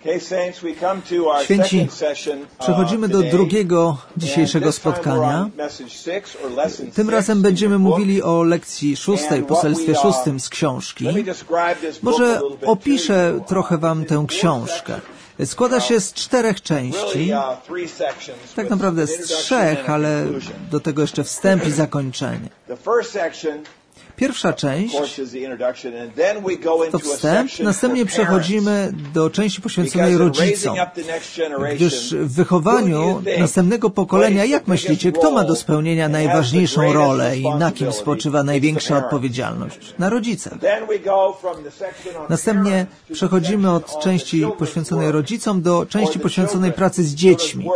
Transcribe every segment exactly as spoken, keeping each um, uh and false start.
Święci, przechodzimy do drugiego dzisiejszego spotkania. Tym razem będziemy mówili o lekcji szóstej, poselstwie szóstym z książki. Może opiszę trochę Wam tę książkę. Składa się z czterech części, tak naprawdę z trzech, ale do tego jeszcze wstęp i zakończenie. Pierwsza część to wstęp, następnie przechodzimy do części poświęconej rodzicom, gdyż w wychowaniu następnego pokolenia, jak myślicie, kto ma do spełnienia najważniejszą rolę i na kim spoczywa największa odpowiedzialność? Na rodzicach. Następnie przechodzimy od części poświęconej rodzicom do części poświęconej pracy z dziećmi.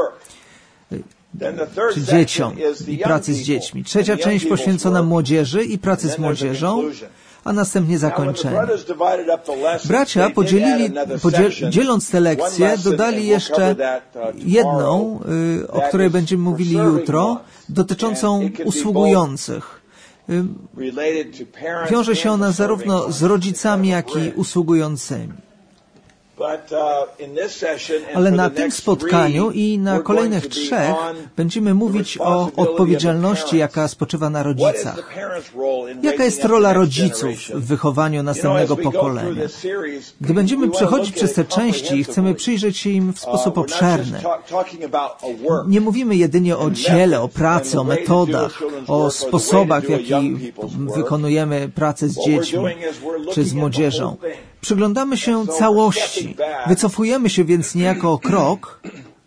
czy dzieciom i pracy z dziećmi. Trzecia część poświęcona młodzieży i pracy z młodzieżą, a następnie zakończenie. Bracia podzielili, podziel, dzieląc te lekcje, dodali jeszcze jedną, y, o której będziemy mówili jutro, dotyczącą usługujących. Y, wiąże się ona zarówno z rodzicami, jak i usługującymi. Ale na tym spotkaniu i na kolejnych trzech będziemy mówić o odpowiedzialności, jaka spoczywa na rodzicach. Jaka jest rola rodziców w wychowaniu następnego pokolenia? Gdy będziemy przechodzić przez te części, chcemy przyjrzeć się im w sposób obszerny. Nie mówimy jedynie o dziele, o pracy, o metodach, o sposobach, w jaki wykonujemy pracę z dziećmi czy z młodzieżą. Przyglądamy się całości. Wycofujemy się więc niejako o krok,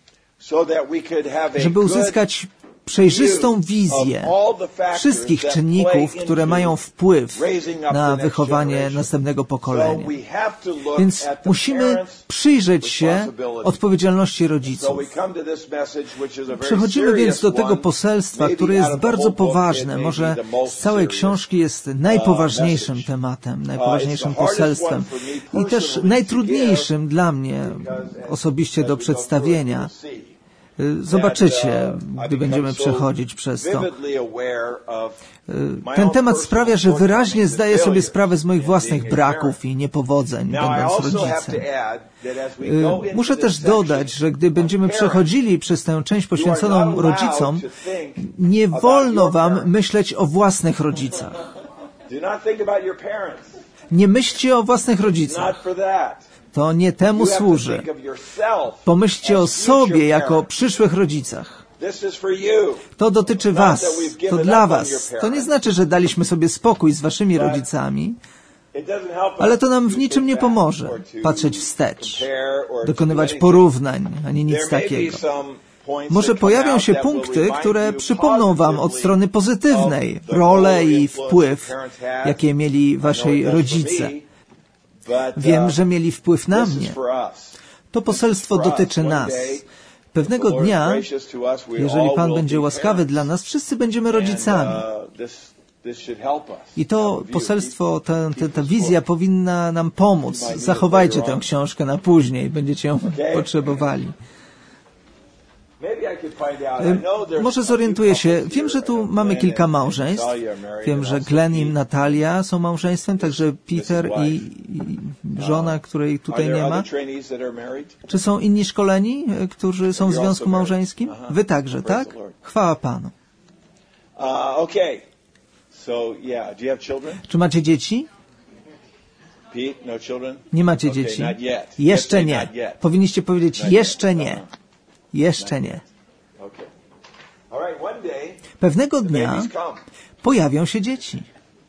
żeby uzyskać przejrzystą wizję wszystkich czynników, które mają wpływ na wychowanie następnego pokolenia. Więc musimy przyjrzeć się odpowiedzialności rodziców. Przechodzimy więc do tego poselstwa, które jest bardzo poważne. Może z całej książki jest najpoważniejszym tematem, najpoważniejszym poselstwem i też najtrudniejszym dla mnie osobiście do przedstawienia. Zobaczycie, gdy będziemy przechodzić przez to. Ten temat sprawia, że wyraźnie zdaję sobie sprawę z moich własnych braków i niepowodzeń, będąc rodzicem. Muszę też dodać, że gdy będziemy przechodzili przez tę część poświęconą rodzicom, nie wolno wam myśleć o własnych rodzicach. Nie myślcie o własnych rodzicach. To nie temu służy. Pomyślcie o sobie jako przyszłych rodzicach. To dotyczy was. To dla was. To nie znaczy, że daliśmy sobie spokój z waszymi rodzicami, ale to nam w niczym nie pomoże patrzeć wstecz, dokonywać porównań, ani nic takiego. Może pojawią się punkty, które przypomną wam od strony pozytywnej rolę i wpływ, jakie mieli wasi rodzice. Wiem, że mieli wpływ na mnie. To poselstwo dotyczy nas. Pewnego dnia, jeżeli Pan będzie łaskawy dla nas, wszyscy będziemy rodzicami. I to poselstwo, ta, ta, ta wizja powinna nam pomóc. Zachowajcie tę książkę na później, będziecie ją potrzebowali. Może zorientuję się. Wiem, że tu mamy kilka małżeństw. Wiem, że Glenn i Natalia są małżeństwem, także Peter i, i żona, której tutaj nie ma. Czy są inni szkoleni, którzy są w związku małżeńskim? Wy także, tak? Chwała Panu. Czy macie dzieci? Nie macie dzieci? Jeszcze nie. Powinniście powiedzieć jeszcze nie. Jeszcze nie. Pewnego dnia pojawią się dzieci.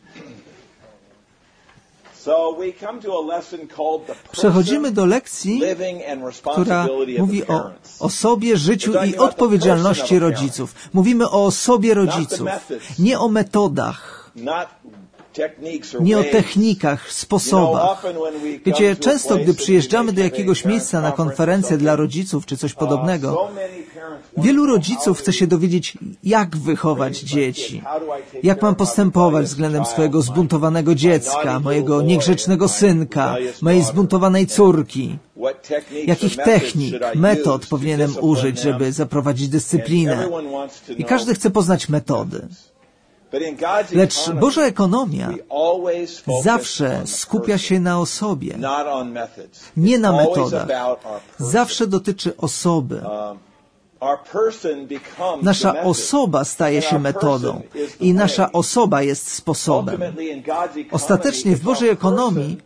Przechodzimy do lekcji, która mówi o osobie, życiu i odpowiedzialności rodziców. Mówimy o osobie rodziców, nie o metodach, nie o technikach, sposobach. Wiecie, często gdy przyjeżdżamy do jakiegoś miejsca na konferencję dla rodziców czy coś podobnego, wielu rodziców chce się dowiedzieć, jak wychować dzieci, jak mam postępować względem swojego zbuntowanego dziecka, mojego niegrzecznego synka, mojej zbuntowanej córki, jakich technik, metod powinienem użyć, żeby zaprowadzić dyscyplinę. I każdy chce poznać metody. Lecz Boża ekonomia zawsze skupia się na osobie, nie na metodach. Zawsze dotyczy osoby. Nasza osoba staje się metodą i nasza osoba jest sposobem. Ostatecznie w Bożej ekonomii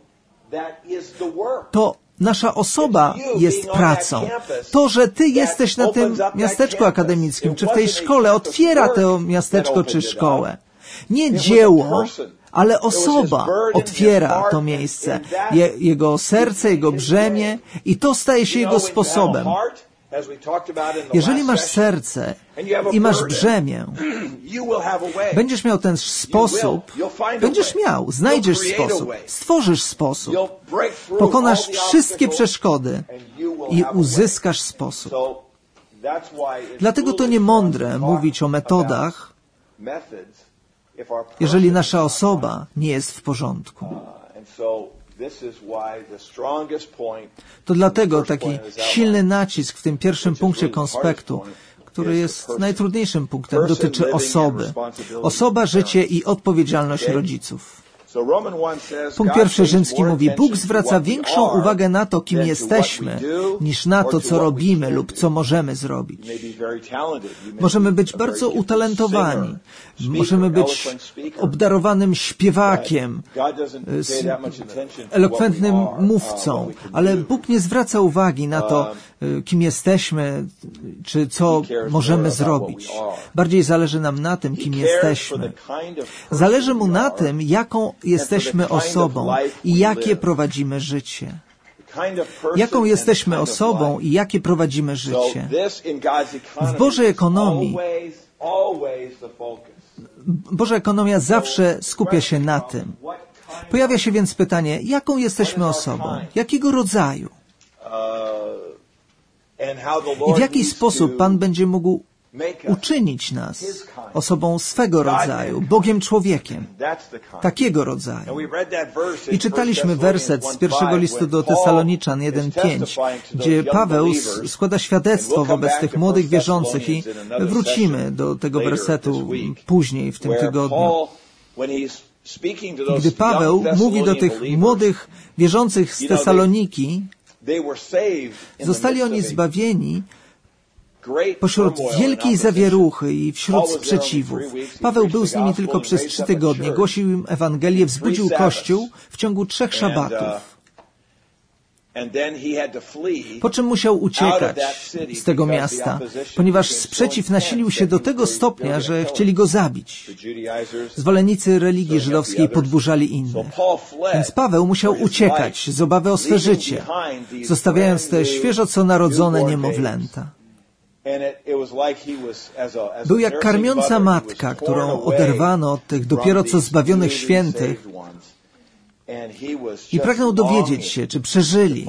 to nasza osoba jest pracą. To, że ty jesteś na tym miasteczku akademickim, czy w tej szkole, otwiera to miasteczko czy szkołę. Nie dzieło, ale osoba otwiera to miejsce. Je, jego serce, jego brzemię i to staje się jego sposobem. Jeżeli masz serce i masz brzemię, będziesz miał ten sposób, będziesz miał, znajdziesz sposób, stworzysz sposób, pokonasz wszystkie przeszkody i uzyskasz sposób. Dlatego to nie mądre mówić o metodach, jeżeli nasza osoba nie jest w porządku. To dlatego taki silny nacisk w tym pierwszym punkcie konspektu, który jest najtrudniejszym punktem, dotyczy osoby. Osoba, życie i odpowiedzialność rodziców. Punkt pierwszy rzymski mówi, Bóg zwraca większą uwagę na to, kim jesteśmy, niż na to, co robimy lub co możemy zrobić. Możemy być bardzo utalentowani, możemy być obdarowanym śpiewakiem, elokwentnym mówcą, ale Bóg nie zwraca uwagi na to, kim jesteśmy, czy co możemy zrobić. Bardziej zależy nam na tym, kim jesteśmy. Zależy Mu na tym, jaką jesteśmy osobą i jakie prowadzimy życie. Jaką jesteśmy osobą i jakie prowadzimy życie. W Bożej ekonomii Boża ekonomia zawsze skupia się na tym. Pojawia się więc pytanie, jaką jesteśmy osobą? Jakiego rodzaju? I w jaki sposób Pan będzie mógł uczynić nas osobą swego rodzaju, Bogiem człowiekiem, takiego rodzaju. I czytaliśmy werset z pierwszego listu do Tesaloniczan jeden pięć, gdzie Paweł składa świadectwo wobec tych młodych wierzących i wrócimy do tego wersetu później w tym tygodniu. Gdy Paweł mówi do tych młodych wierzących z Tesaloniki, zostali oni zbawieni pośród wielkiej zawieruchy i wśród sprzeciwów. Paweł był z nimi tylko przez trzy tygodnie, głosił im Ewangelię, wzbudził Kościół w ciągu trzech szabatów. Po czym musiał uciekać z tego miasta, ponieważ sprzeciw nasilił się do tego stopnia, że chcieli go zabić. Zwolennicy religii żydowskiej podburzali innych. Więc Paweł musiał uciekać z obawy o swe życie, zostawiając te świeżo co narodzone niemowlęta. Był jak karmiąca matka, którą oderwano od tych dopiero co zbawionych świętych i pragnął dowiedzieć się, czy przeżyli,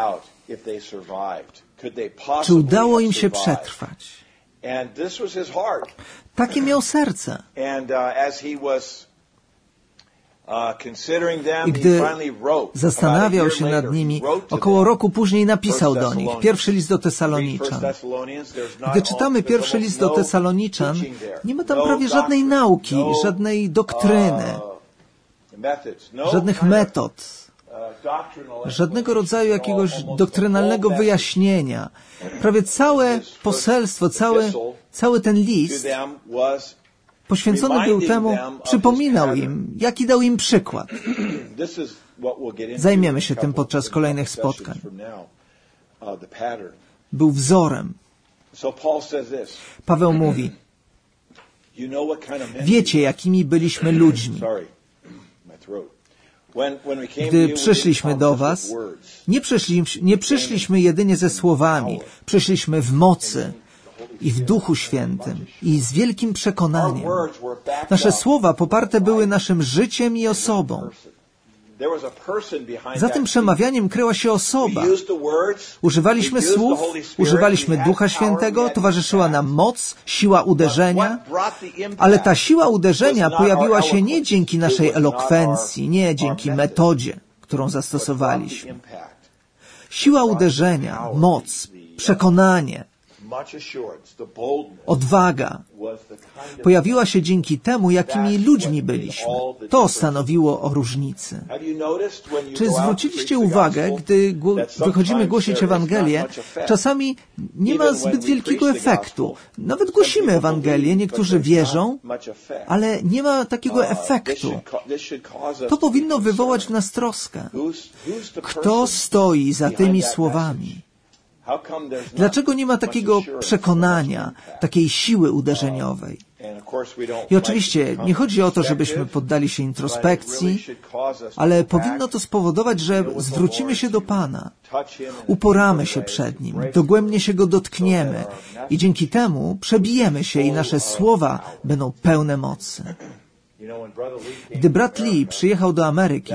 czy udało im się przetrwać. Takie miał serce. I gdy zastanawiał się nad nimi, około roku później napisał do nich pierwszy list do Tesaloniczan. Gdy czytamy pierwszy list do Tesaloniczan, nie ma tam prawie żadnej nauki, żadnej doktryny, żadnych metod, żadnego rodzaju jakiegoś doktrynalnego wyjaśnienia. Prawie całe poselstwo, cały, cały ten list poświęcony był temu, przypominał im, jaki dał im przykład. Zajmiemy się tym podczas kolejnych spotkań. Był wzorem. Paweł mówi, wiecie, jakimi byliśmy ludźmi. Gdy przyszliśmy do was, nie przyszliśmy, nie przyszliśmy jedynie ze słowami, przyszliśmy w mocy i w Duchu Świętym i z wielkim przekonaniem. Nasze słowa poparte były naszym życiem i osobą. Za tym przemawianiem kryła się osoba. Używaliśmy słów, używaliśmy Ducha Świętego, towarzyszyła nam moc, siła uderzenia, ale ta siła uderzenia pojawiła się nie dzięki naszej elokwencji, nie dzięki metodzie, którą zastosowaliśmy. Siła uderzenia, moc, przekonanie Odwaga pojawiła się dzięki temu, jakimi ludźmi byliśmy. To stanowiło o różnicy. Czy zwróciliście uwagę, gdy wychodzimy głosić Ewangelię, czasami nie ma zbyt wielkiego efektu. Nawet głosimy Ewangelię, niektórzy wierzą, ale nie ma takiego efektu. To powinno wywołać w nas troskę. Kto stoi za tymi słowami? Dlaczego nie ma takiego przekonania, takiej siły uderzeniowej? I oczywiście nie chodzi o to, żebyśmy poddali się introspekcji, ale powinno to spowodować, że zwrócimy się do Pana, uporamy się przed Nim, dogłębnie się Go dotkniemy i dzięki temu przebijemy się i nasze słowa będą pełne mocy. Gdy brat Lee przyjechał do Ameryki,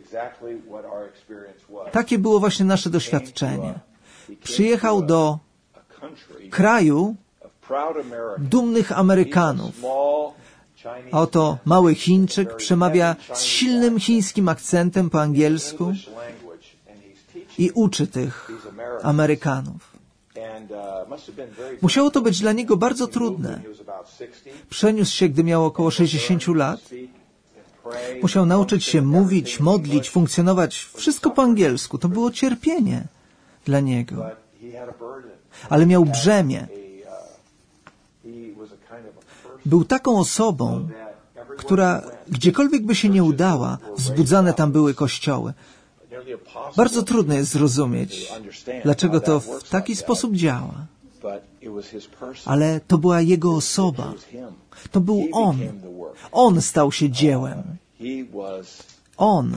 takie było właśnie nasze doświadczenie. Przyjechał do kraju dumnych Amerykanów. A oto mały Chińczyk przemawia z silnym chińskim akcentem po angielsku i uczy tych Amerykanów. Musiało to być dla niego bardzo trudne. Przeniósł się, gdy miał około sześćdziesięciu lat. Musiał nauczyć się mówić, modlić, funkcjonować. Wszystko po angielsku. To było cierpienie dla niego. Ale miał brzemię. Był taką osobą, która gdziekolwiek by się nie udała, wzbudzane tam były kościoły. Bardzo trudno jest zrozumieć, dlaczego to w taki sposób działa. Ale to była jego osoba. To był on. On stał się dziełem. On.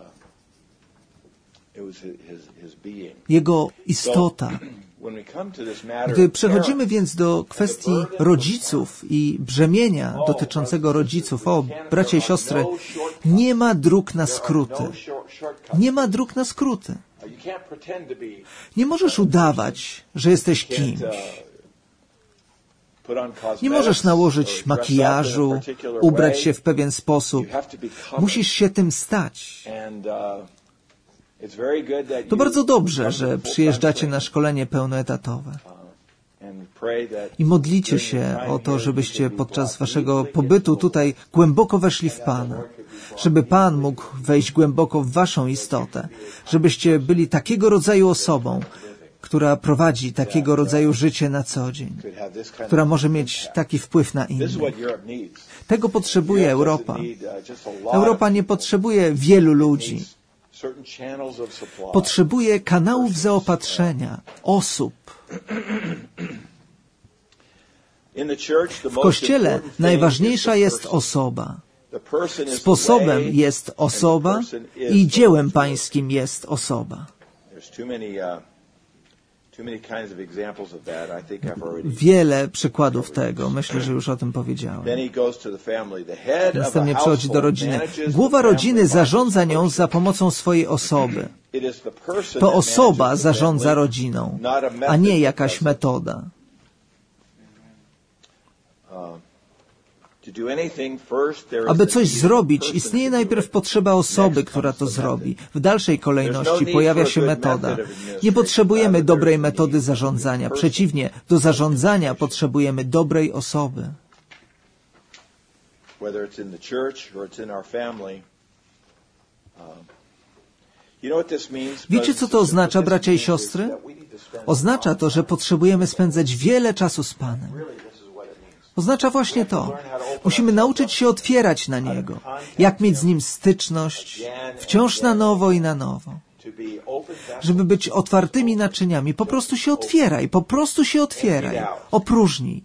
Jego istota. Gdy przechodzimy więc do kwestii rodziców i brzemienia dotyczącego rodziców, o, bracia i siostry, nie ma dróg na skróty. Nie ma dróg na skróty. Nie możesz udawać, że jesteś kimś. Nie możesz nałożyć makijażu, ubrać się w pewien sposób. Musisz się tym stać. To bardzo dobrze, że przyjeżdżacie na szkolenie pełnoetatowe. I modlicie się o to, żebyście podczas waszego pobytu tutaj głęboko weszli w Pana. Żeby Pan mógł wejść głęboko w waszą istotę. Żebyście byli takiego rodzaju osobą, która prowadzi takiego rodzaju życie na co dzień. Która może mieć taki wpływ na innych. Tego potrzebuje Europa. Europa nie potrzebuje wielu ludzi. Potrzebuje kanałów zaopatrzenia, osób. W Kościele najważniejsza jest osoba. Sposobem jest osoba i dziełem pańskim jest osoba. Wiele przykładów tego. Myślę, że już o tym powiedziałem. Następnie przechodzi do rodziny. Głowa rodziny zarządza nią za pomocą swojej osoby. To osoba zarządza rodziną, a nie jakaś metoda. Aby coś zrobić, istnieje najpierw potrzeba osoby, która to zrobi. W dalszej kolejności pojawia się metoda. Nie potrzebujemy dobrej metody zarządzania. Przeciwnie, do zarządzania potrzebujemy dobrej osoby. Wiecie, co to oznacza, bracia i siostry? Oznacza to, że potrzebujemy spędzać wiele czasu z Panem. Oznacza właśnie to. Musimy nauczyć się otwierać na Niego. Jak mieć z Nim styczność, wciąż na nowo i na nowo. Żeby być otwartymi naczyniami, po prostu się otwieraj, po prostu się otwieraj. Opróżnij.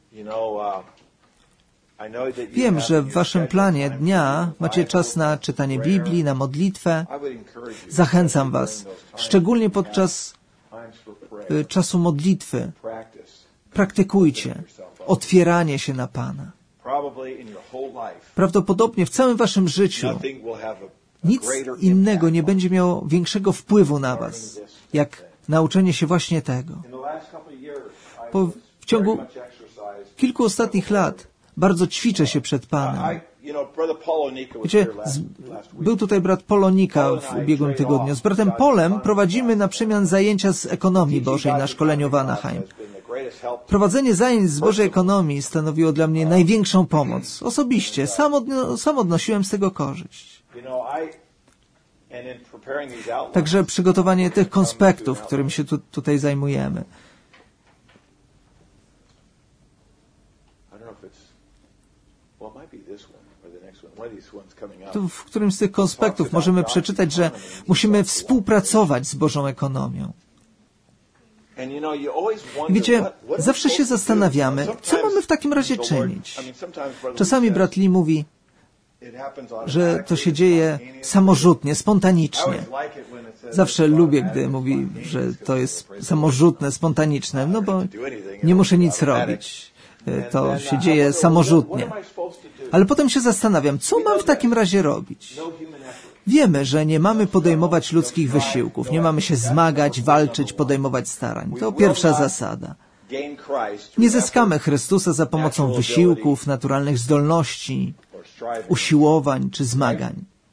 Wiem, że w waszym planie dnia macie czas na czytanie Biblii, na modlitwę. Zachęcam was, szczególnie podczas y, czasu modlitwy. Praktykujcie otwieranie się na Pana. Prawdopodobnie w całym waszym życiu nic innego nie będzie miało większego wpływu na was, jak nauczenie się właśnie tego. Po, w ciągu kilku ostatnich lat bardzo ćwiczę się przed Panem. Wiecie, z, był tutaj brat Polonika w ubiegłym tygodniu. Z bratem Polem prowadzimy na przemian zajęcia z ekonomii Bożej na szkoleniu w Anaheim. Prowadzenie zajęć z Bożej ekonomii stanowiło dla mnie największą pomoc. Osobiście, sam, odno- sam odnosiłem z tego korzyść. Także przygotowanie tych konspektów, którym się tu, tutaj zajmujemy. Tu w którymś z tych konspektów możemy przeczytać, że musimy współpracować z Bożą ekonomią. Wiecie, zawsze się zastanawiamy, co mamy w takim razie czynić. Czasami brat Lee mówi, że to się dzieje samorzutnie, spontanicznie. Zawsze lubię, gdy mówi, że to jest samorzutne, spontaniczne, no bo nie muszę nic robić. To się dzieje samorzutnie. Ale potem się zastanawiam, co mam w takim razie robić? Wiemy, że nie mamy podejmować ludzkich wysiłków, nie mamy się zmagać, walczyć, podejmować starań. To pierwsza zasada. Nie zyskamy Chrystusa za pomocą wysiłków, naturalnych zdolności, usiłowań czy zmagań.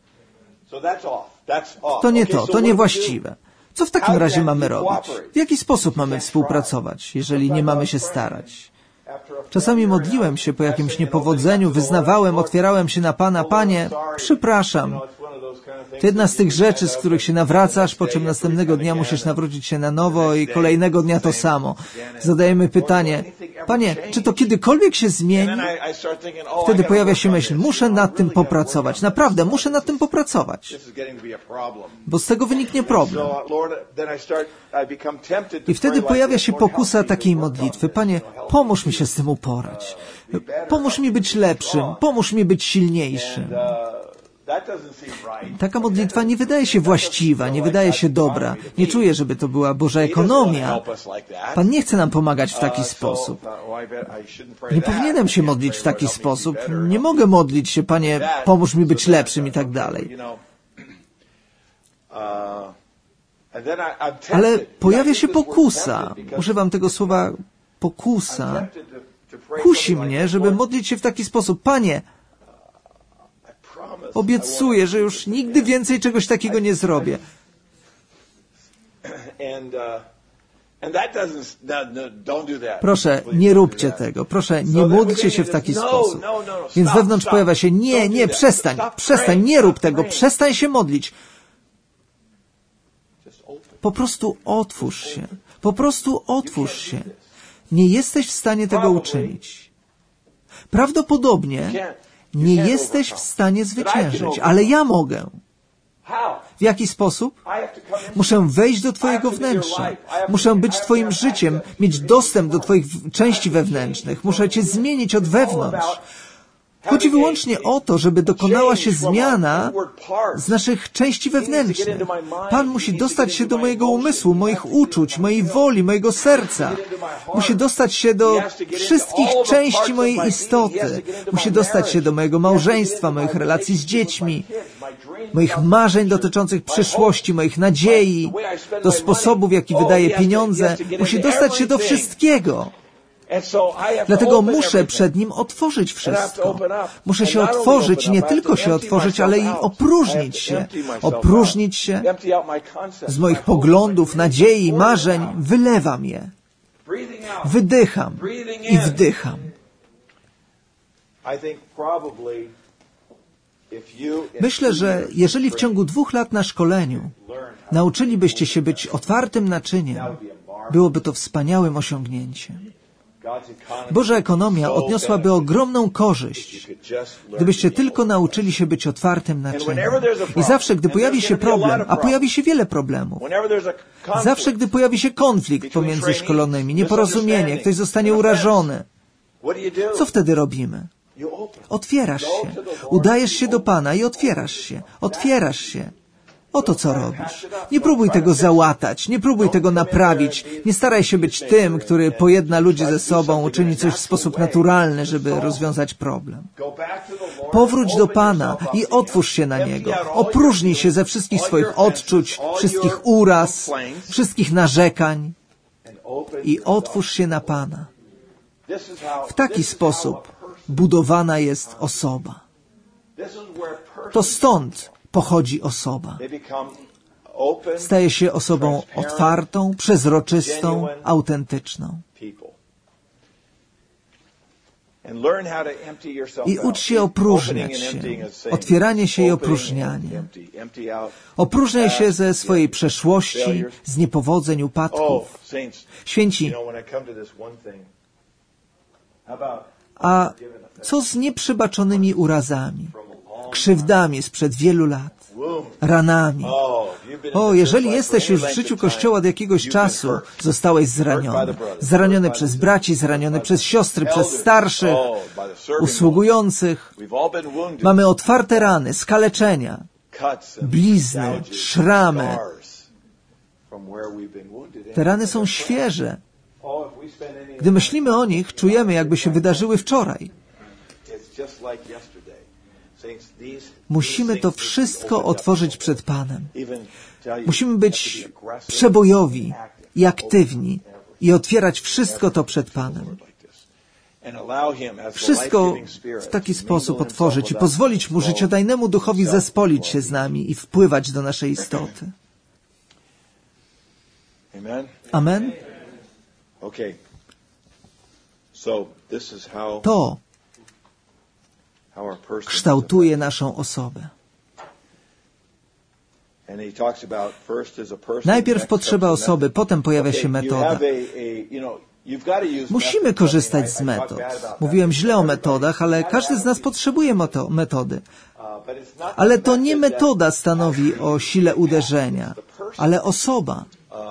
To nie to, to niewłaściwe. Co w takim razie mamy robić? W jaki sposób mamy współpracować, jeżeli nie mamy się starać? Czasami modliłem się po jakimś niepowodzeniu, wyznawałem, otwierałem się na Pana. Panie, przepraszam. To jedna z tych rzeczy, z których się nawracasz, po czym następnego dnia musisz nawrócić się na nowo i kolejnego dnia to samo. Zadajemy pytanie, Panie, czy to kiedykolwiek się zmieni? Wtedy pojawia się myśl, muszę nad tym popracować. Naprawdę, muszę nad tym popracować. Bo z tego wyniknie problem. I wtedy pojawia się pokusa takiej modlitwy. Panie, pomóż mi się z tym uporać. Pomóż mi być lepszym. Pomóż mi być silniejszym. Taka modlitwa nie wydaje się właściwa, nie wydaje się dobra. Nie czuję, żeby to była Boża ekonomia. Pan nie chce nam pomagać w taki sposób. Nie powinienem się modlić w taki sposób. Nie mogę modlić się, Panie, pomóż mi być lepszym i tak dalej. Ale pojawia się pokusa. Używam tego słowa pokusa. Kusi mnie, żeby modlić się w taki sposób. Panie, obiecuję, że już nigdy więcej czegoś takiego nie zrobię. Proszę, nie róbcie tego. Proszę, nie módlcie się w taki sposób. Więc wewnątrz pojawia się, nie, nie, przestań, przestań, nie rób tego, przestań się modlić. Po prostu otwórz się. Po prostu otwórz się. Nie jesteś w stanie tego uczynić. Prawdopodobnie nie jesteś w stanie zwyciężyć, ale ja mogę. W jaki sposób? Muszę wejść do Twojego wnętrza. Muszę być Twoim życiem, mieć dostęp do Twoich części wewnętrznych. Muszę Cię zmienić od wewnątrz. Chodzi wyłącznie o to, żeby dokonała się zmiana z naszych części wewnętrznych. Pan musi dostać się do mojego umysłu, moich uczuć, mojej woli, mojego serca. Musi dostać się do wszystkich części mojej istoty. Musi dostać się do mojego małżeństwa, moich relacji z dziećmi, moich marzeń dotyczących przyszłości, moich nadziei, do sposobu, w jaki wydaję pieniądze. Musi dostać się do wszystkiego. Dlatego muszę przed Nim otworzyć wszystko. Muszę się otworzyć, nie tylko się otworzyć, ale i opróżnić się. Opróżnić się z moich poglądów, nadziei, marzeń. Wylewam je. Wydycham i wdycham. Myślę, że jeżeli w ciągu dwóch lat na szkoleniu nauczylibyście się być otwartym naczyniem, byłoby to wspaniałym osiągnięciem. Boża ekonomia odniosłaby ogromną korzyść, gdybyście tylko nauczyli się być otwartym naczyniem. I zawsze, gdy pojawi się problem, a pojawi się wiele problemów, zawsze, gdy pojawi się konflikt pomiędzy szkolonymi, nieporozumienie, ktoś zostanie urażony, co wtedy robimy? Otwierasz się, udajesz się do Pana i otwierasz się, otwierasz się. Oto co robisz. Nie próbuj tego załatać, nie próbuj tego naprawić, nie staraj się być tym, który pojedna ludzi ze sobą, uczyni coś w sposób naturalny, żeby rozwiązać problem. Powróć do Pana i otwórz się na Niego. Opróżnij się ze wszystkich swoich odczuć, wszystkich uraz, wszystkich narzekań i otwórz się na Pana. W taki sposób budowana jest osoba. To stąd pochodzi osoba. Staje się osobą otwartą, przezroczystą, autentyczną. I ucz się opróżniać się. Otwieranie się i opróżnianie. Opróżniaj się ze swojej przeszłości, z niepowodzeń, upadków. Święci, a co z nieprzebaczonymi urazami, krzywdami sprzed wielu lat, ranami? O, jeżeli jesteś już w życiu Kościoła od jakiegoś czasu, zostałeś zraniony. Zraniony przez braci, zraniony przez siostry, przez starszych, usługujących. Mamy otwarte rany, skaleczenia, blizny, szramy. Te rany są świeże. Gdy myślimy o nich, czujemy, jakby się wydarzyły wczoraj. Musimy to wszystko otworzyć przed Panem. Musimy być przebojowi i aktywni i otwierać wszystko to przed Panem. Wszystko w taki sposób otworzyć i pozwolić Mu, życiodajnemu Duchowi, zespolić się z nami i wpływać do naszej istoty. Amen? To kształtuje naszą osobę. Najpierw potrzeba osoby, potem pojawia się metoda. Musimy korzystać z metod. Mówiłem źle o metodach, ale każdy z nas potrzebuje metody. Ale to nie metoda stanowi o sile uderzenia, ale osoba.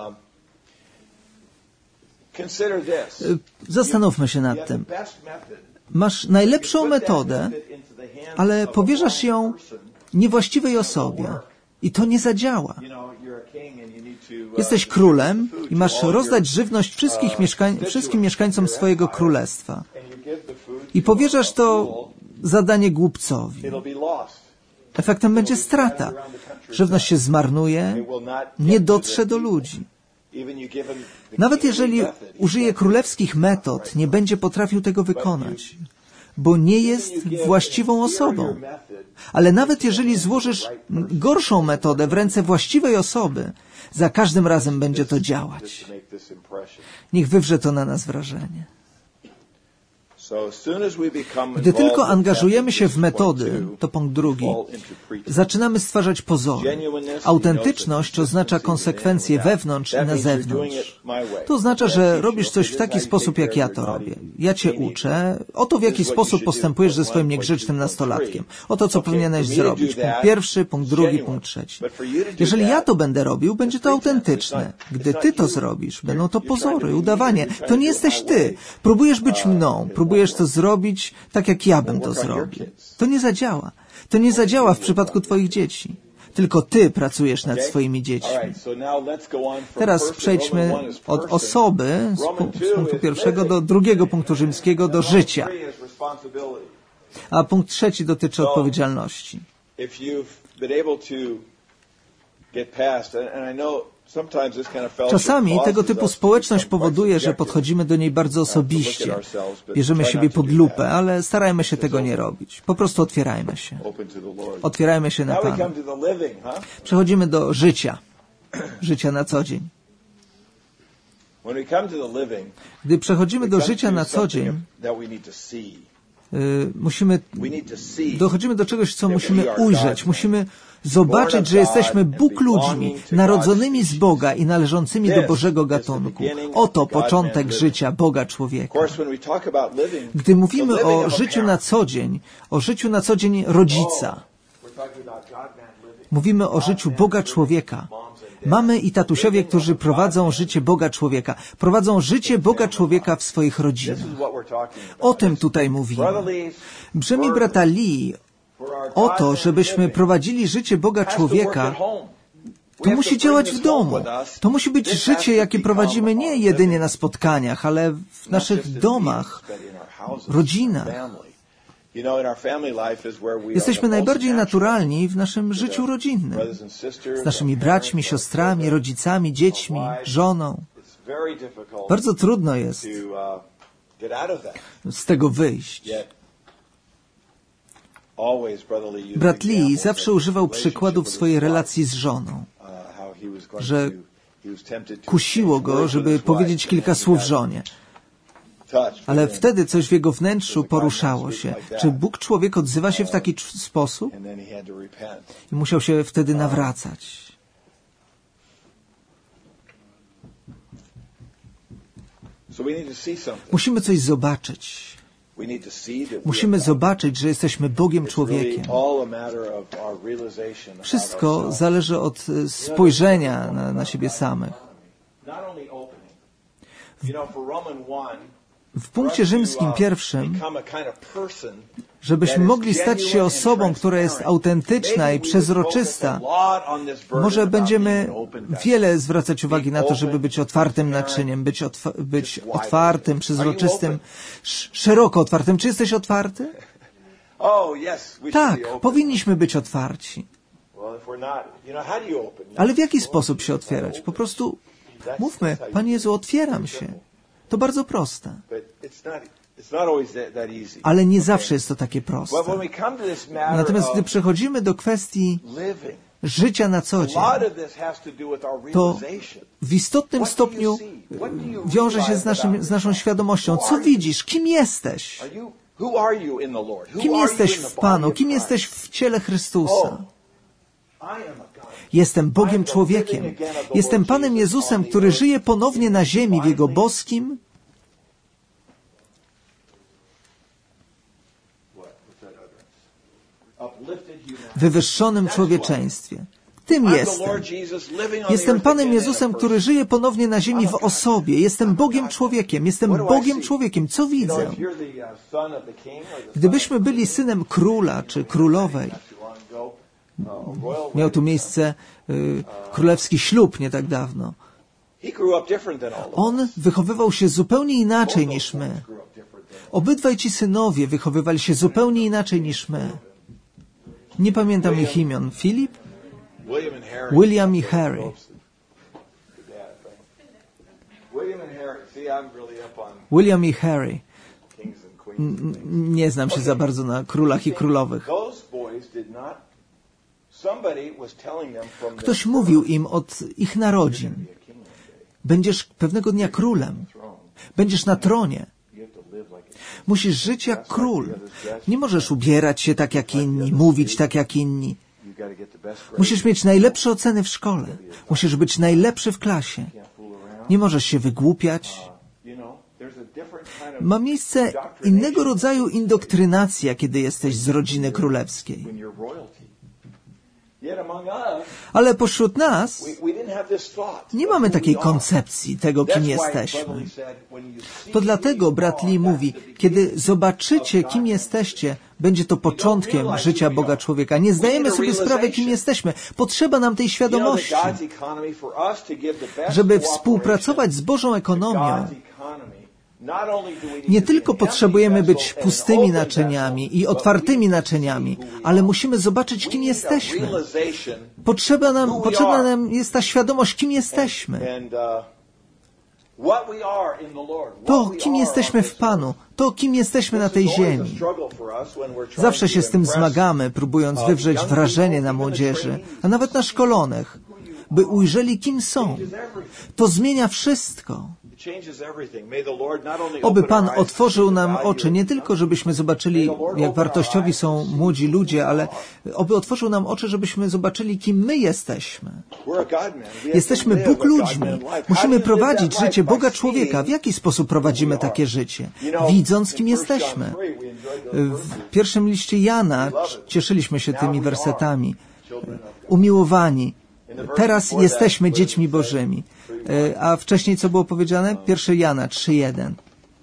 Zastanówmy się nad tym. Masz najlepszą metodę, ale powierzasz ją niewłaściwej osobie i to nie zadziała. Jesteś królem i masz rozdać żywność wszystkich mieszkań, wszystkim mieszkańcom swojego królestwa. I powierzasz to zadanie głupcowi. Efektem będzie strata. Żywność się zmarnuje, nie dotrze do ludzi. Nawet jeżeli użyje królewskich metod, nie będzie potrafił tego wykonać, bo nie jest właściwą osobą. Ale nawet jeżeli złożysz gorszą metodę w ręce właściwej osoby, za każdym razem będzie to działać. Niech wywrze to na nas wrażenie. Gdy tylko angażujemy się w metody, to punkt drugi, zaczynamy stwarzać pozory. Autentyczność oznacza konsekwencje wewnątrz i na zewnątrz. To oznacza, że robisz coś w taki sposób, jak ja to robię. Ja cię uczę, oto w jaki sposób postępujesz ze swoim niegrzecznym nastolatkiem. Oto, co powinieneś zrobić. Punkt pierwszy, punkt drugi, punkt trzeci. Jeżeli ja to będę robił, będzie to autentyczne. Gdy ty to zrobisz, będą to pozory, udawanie. To nie jesteś ty. Próbujesz być mną, próbujesz to zrobić tak, jak ja bym to zrobił. To nie zadziała. To nie zadziała w przypadku twoich dzieci. Tylko ty pracujesz nad swoimi dziećmi. Teraz przejdźmy od osoby z punktu pierwszego do drugiego punktu rzymskiego, do życia. A punkt trzeci dotyczy odpowiedzialności. Czasami tego typu społeczność powoduje, że podchodzimy do niej bardzo osobiście. Bierzemy siebie pod lupę, ale starajmy się tego nie robić. Po prostu otwierajmy się. Otwierajmy się na Pana. Przechodzimy do życia. Życia na co dzień. Gdy przechodzimy do życia na co dzień, musimy, dochodzimy do czegoś, co musimy ujrzeć. Musimy zobaczyć, że jesteśmy Bóg ludźmi, narodzonymi z Boga i należącymi do Bożego gatunku. Oto początek życia Boga człowieka. Gdy mówimy o życiu na co dzień, o życiu na co dzień rodzica, mówimy o życiu Boga człowieka. Mamy i tatusiowie, którzy prowadzą życie Boga człowieka. Prowadzą życie Boga człowieka w swoich rodzinach. O tym tutaj mówimy. Brzmi brata Lee o to, żebyśmy prowadzili życie Boga człowieka. To musi działać w domu. To musi być życie, jakie prowadzimy nie jedynie na spotkaniach, ale w naszych domach, rodzinach. Jesteśmy najbardziej naturalni w naszym życiu rodzinnym. Z naszymi braćmi, siostrami, rodzicami, dziećmi, żoną. Bardzo trudno jest z tego wyjść. Brat Lee zawsze używał przykładów swojej relacji z żoną, że kusiło go, żeby powiedzieć kilka słów żonie. Ale wtedy coś w jego wnętrzu poruszało się. Czy Bóg człowiek odzywa się w taki sposób? I musiał się wtedy nawracać. Musimy coś zobaczyć. Musimy zobaczyć, że jesteśmy Bogiem człowiekiem. Wszystko zależy od spojrzenia na, na siebie samych. W, w punkcie rzymskim pierwszym, żebyśmy mogli stać się osobą, która jest autentyczna i przezroczysta, może będziemy wiele zwracać uwagi na to, żeby być otwartym naczyniem, być, otw- być otwartym, przezroczystym, sz- szeroko otwartym. Czy jesteś otwarty? Tak, powinniśmy być otwarci. Ale w jaki sposób się otwierać? Po prostu mówmy, Panie Jezu, otwieram się. To bardzo proste. Ale nie zawsze jest to takie proste. Natomiast gdy przechodzimy do kwestii życia na co dzień, to w istotnym stopniu wiąże się z, naszym, z naszą świadomością. Co widzisz? Kim jesteś? Kim jesteś w Panu? Kim jesteś w ciele Chrystusa? Jestem Bogiem człowiekiem. Jestem Panem Jezusem, który żyje ponownie na ziemi w Jego boskim, wywyższonym człowieczeństwie. Tym jestem. Jestem Panem Jezusem, który żyje ponownie na ziemi w osobie. Jestem Bogiem człowiekiem. Jestem Bogiem człowiekiem. Co widzę? Gdybyśmy byli synem króla czy królowej, miał tu miejsce y, królewski ślub nie tak dawno. On wychowywał się zupełnie inaczej niż my. Obydwaj ci synowie wychowywali się zupełnie inaczej niż my. Nie pamiętam ich imion. Filip? William i Harry. William i Harry. N- nie znam się za bardzo na królach i królowych. Ktoś mówił im od ich narodzin: będziesz pewnego dnia królem. Będziesz na tronie. Musisz żyć jak król. Nie możesz ubierać się tak jak inni, mówić tak jak inni. Musisz mieć najlepsze oceny w szkole. Musisz być najlepszy w klasie. Nie możesz się wygłupiać. Ma miejsce innego rodzaju indoktrynacja, kiedy jesteś z rodziny królewskiej. Ale pośród nas nie mamy takiej koncepcji tego, kim jesteśmy. To dlatego brat Lee mówi, kiedy zobaczycie, kim jesteście, będzie to początkiem życia Boga człowieka. Nie zdajemy sobie sprawy, kim jesteśmy. Potrzeba nam tej świadomości, żeby współpracować z Bożą ekonomią. Nie tylko potrzebujemy być pustymi naczyniami i otwartymi naczyniami, ale musimy zobaczyć, kim jesteśmy. Potrzeba nam, potrzebna nam jest ta świadomość, kim jesteśmy. To, kim jesteśmy w Panu, to, kim jesteśmy na tej ziemi. Zawsze się z tym zmagamy, próbując wywrzeć wrażenie na młodzieży, a nawet na szkolonych, by ujrzeli, kim są. To zmienia wszystko. Oby Pan otworzył nam oczy, nie tylko żebyśmy zobaczyli, jak wartościowi są młodzi ludzie, ale oby otworzył nam oczy, żebyśmy zobaczyli, kim my jesteśmy. Jesteśmy Bóg ludźmi. Musimy prowadzić życie Boga człowieka. W jaki sposób prowadzimy takie życie? Widząc, kim jesteśmy. W pierwszym liście Jana cieszyliśmy się tymi wersetami. Umiłowani. Teraz jesteśmy dziećmi Bożymi. A wcześniej co było powiedziane? Pierwszy Jana trzy jeden.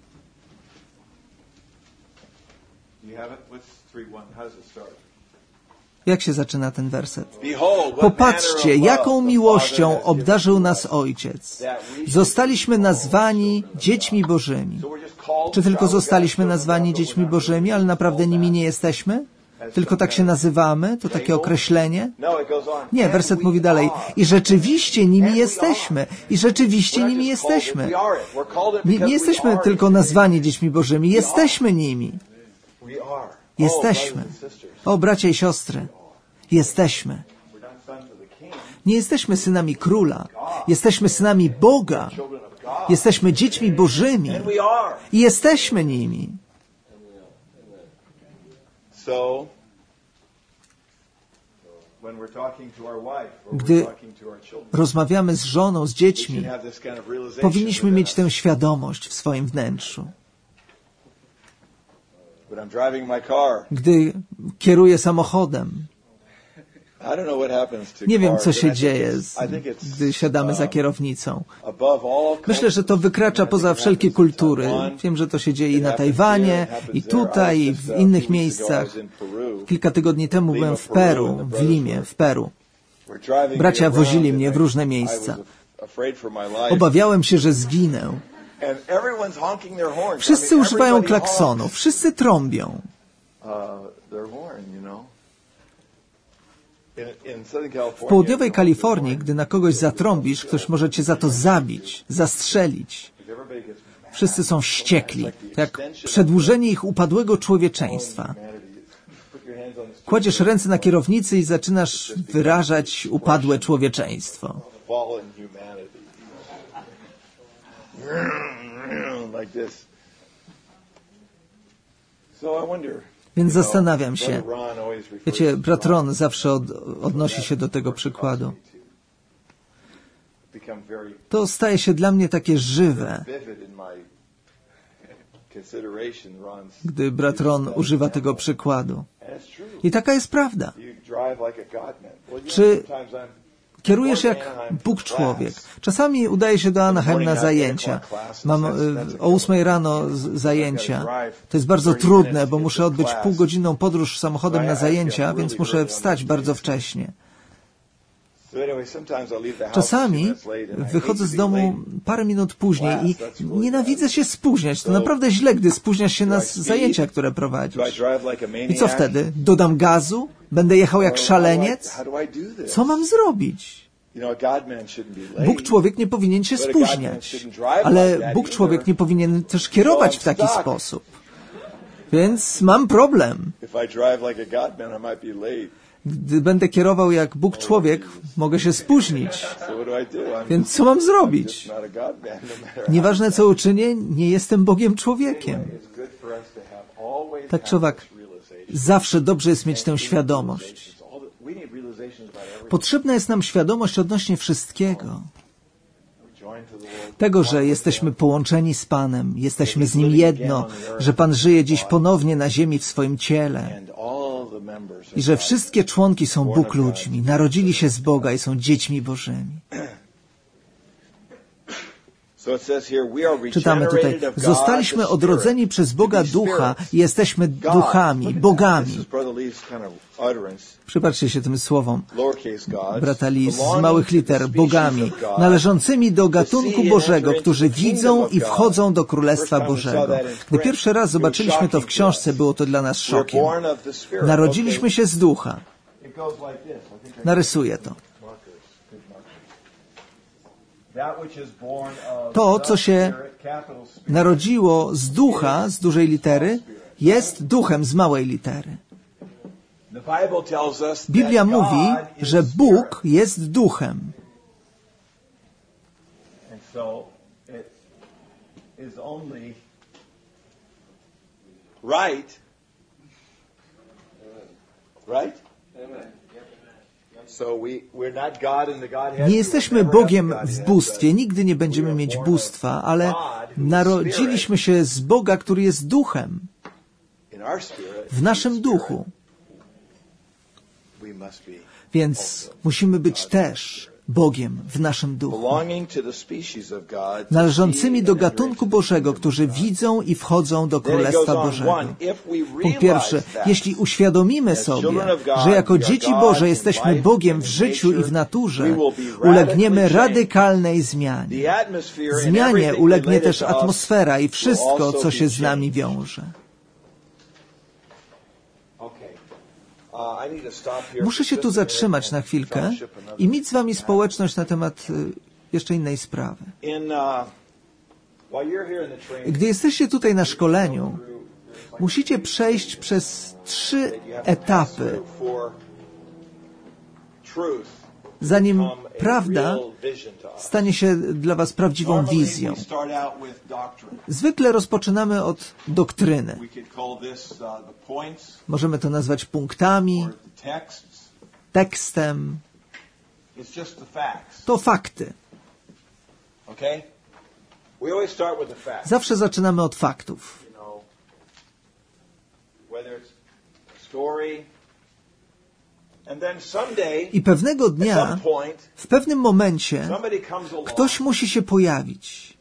Jak się zaczyna ten werset? Popatrzcie, jaką miłością obdarzył nas Ojciec. Zostaliśmy nazwani dziećmi Bożymi. Czy tylko zostaliśmy nazwani dziećmi Bożymi, ale naprawdę nimi nie jesteśmy? Tylko tak się nazywamy? To takie określenie? Nie, werset mówi dalej. I rzeczywiście nimi jesteśmy. I rzeczywiście nimi jesteśmy. Nie, nie jesteśmy tylko nazwani dziećmi Bożymi. Jesteśmy nimi. Jesteśmy. O, bracia i siostry. Jesteśmy. Nie jesteśmy synami króla. Jesteśmy synami Boga. Jesteśmy dziećmi Bożymi i jesteśmy nimi. Gdy rozmawiamy z żoną, z dziećmi, powinniśmy mieć tę świadomość w swoim wnętrzu. Gdy kieruję samochodem, nie wiem, co się dzieje, gdy siadamy za kierownicą. Myślę, że to wykracza poza wszelkie kultury. Wiem, że to się dzieje i na Tajwanie, i tutaj, i w innych miejscach. Kilka tygodni temu byłem w Peru, w Limie, w Peru. Bracia wozili mnie w różne miejsca. Obawiałem się, że zginę. Wszyscy używają klaksonów, wszyscy trąbią. W południowej Kalifornii, gdy na kogoś zatrąbisz, ktoś może cię za to zabić, zastrzelić. Wszyscy są wściekli, to jak przedłużenie ich upadłego człowieczeństwa. Kładziesz ręce na kierownicy i zaczynasz wyrażać upadłe człowieczeństwo. Więc zastanawiam się, wiecie, brat Ron zawsze od, odnosi się do tego przykładu. To staje się dla mnie takie żywe, gdy brat Ron używa tego przykładu. I taka jest prawda. Czy kierujesz jak Bóg człowiek? Czasami udaje się do Anaheim na zajęcia. Mam o ósmej rano zajęcia. To jest bardzo trudne, bo muszę odbyć półgodzinną podróż samochodem na zajęcia, więc muszę wstać bardzo wcześnie. Czasami wychodzę z domu parę minut później i nienawidzę się spóźniać. To naprawdę źle, gdy spóźniasz się na zajęcia, które prowadzisz. I co wtedy? Dodam gazu? Będę jechał jak szaleniec? Co mam zrobić? Bóg człowiek nie powinien się spóźniać, ale Bóg człowiek nie powinien też kierować w taki sposób. Więc mam problem. Gdy będę kierował jak Bóg człowiek, mogę się spóźnić. Więc co mam zrobić? Nieważne co uczynię, nie jestem Bogiem człowiekiem. Tak czy owak, zawsze dobrze jest mieć tę świadomość. Potrzebna jest nam świadomość odnośnie wszystkiego. Tego, że jesteśmy połączeni z Panem, jesteśmy z Nim jedno, że Pan żyje dziś ponownie na ziemi w swoim ciele i że wszystkie członki są Bóg ludźmi, narodzili się z Boga i są dziećmi Bożymi. Czytamy tutaj, zostaliśmy odrodzeni przez Boga Ducha i jesteśmy duchami, bogami. Przypatrzcie się tym słowom, brata Lee, z małych liter, bogami, należącymi do gatunku Bożego, którzy widzą i wchodzą do Królestwa Bożego. Gdy pierwszy raz zobaczyliśmy to w książce, było to dla nas szokiem. Narodziliśmy się z Ducha. Narysuję to. To, co się narodziło z ducha, z dużej litery, jest duchem z małej litery. Biblia mówi, że Bóg jest duchem. Right? Right? Nie jesteśmy Bogiem w bóstwie, nigdy nie będziemy mieć bóstwa, ale narodziliśmy się z Boga, który jest duchem, w naszym duchu. Więc musimy być też Bogiem w naszym duchu, należącymi do gatunku Bożego, którzy widzą i wchodzą do Królestwa Bożego. Punkt pierwszy. Jeśli uświadomimy sobie, że jako dzieci Boże jesteśmy Bogiem w życiu i w naturze, ulegniemy radykalnej zmianie. Zmianie ulegnie też atmosfera i wszystko, co się z nami wiąże. Muszę się tu zatrzymać na chwilkę i mieć z wami społeczność na temat jeszcze innej sprawy. Gdy jesteście tutaj na szkoleniu, musicie przejść przez trzy etapy, zanim prawda stanie się dla was prawdziwą wizją. Zwykle rozpoczynamy od doktryny. Możemy to nazwać punktami, tekstem. To fakty. Zawsze zaczynamy od faktów. I pewnego dnia, w pewnym momencie, ktoś musi się pojawić.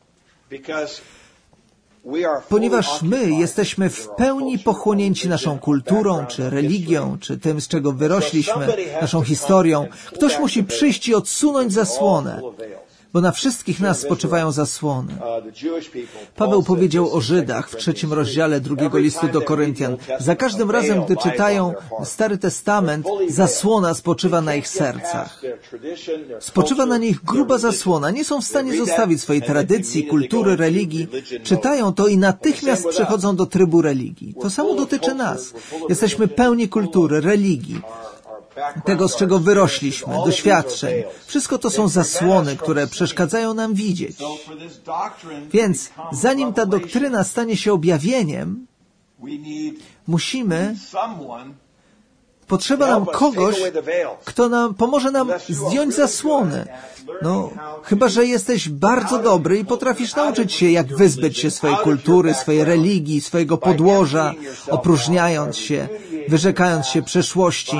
Ponieważ my jesteśmy w pełni pochłonięci naszą kulturą, czy religią, czy tym, z czego wyrośliśmy, naszą historią, ktoś musi przyjść i odsunąć zasłonę, bo na wszystkich nas spoczywają zasłony. Paweł powiedział o Żydach w trzecim rozdziale drugiego listu do Koryntian. Za każdym razem, gdy czytają Stary Testament, zasłona spoczywa na ich sercach. Spoczywa na nich gruba zasłona. Nie są w stanie zostawić swojej tradycji, kultury, religii. Czytają to i natychmiast przechodzą do trybu religii. To samo dotyczy nas. Jesteśmy pełni kultury, religii, tego, z czego wyrośliśmy, doświadczeń. Wszystko to są zasłony, które przeszkadzają nam widzieć. Więc zanim ta doktryna stanie się objawieniem, musimy, potrzeba nam kogoś, kto nam pomoże nam zdjąć zasłony. No, chyba że jesteś bardzo dobry i potrafisz nauczyć się, jak wyzbyć się swojej kultury, swojej religii, swojego podłoża, opróżniając się, wyrzekając się przeszłości,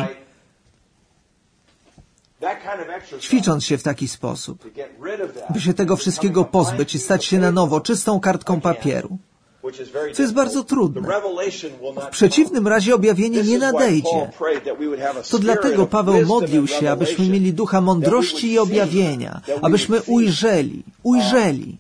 ćwicząc się w taki sposób, by się tego wszystkiego pozbyć i stać się na nowo czystą kartką papieru, co jest bardzo trudne. W przeciwnym razie objawienie nie nadejdzie. To dlatego Paweł modlił się, abyśmy mieli ducha mądrości i objawienia, abyśmy ujrzeli, ujrzeli.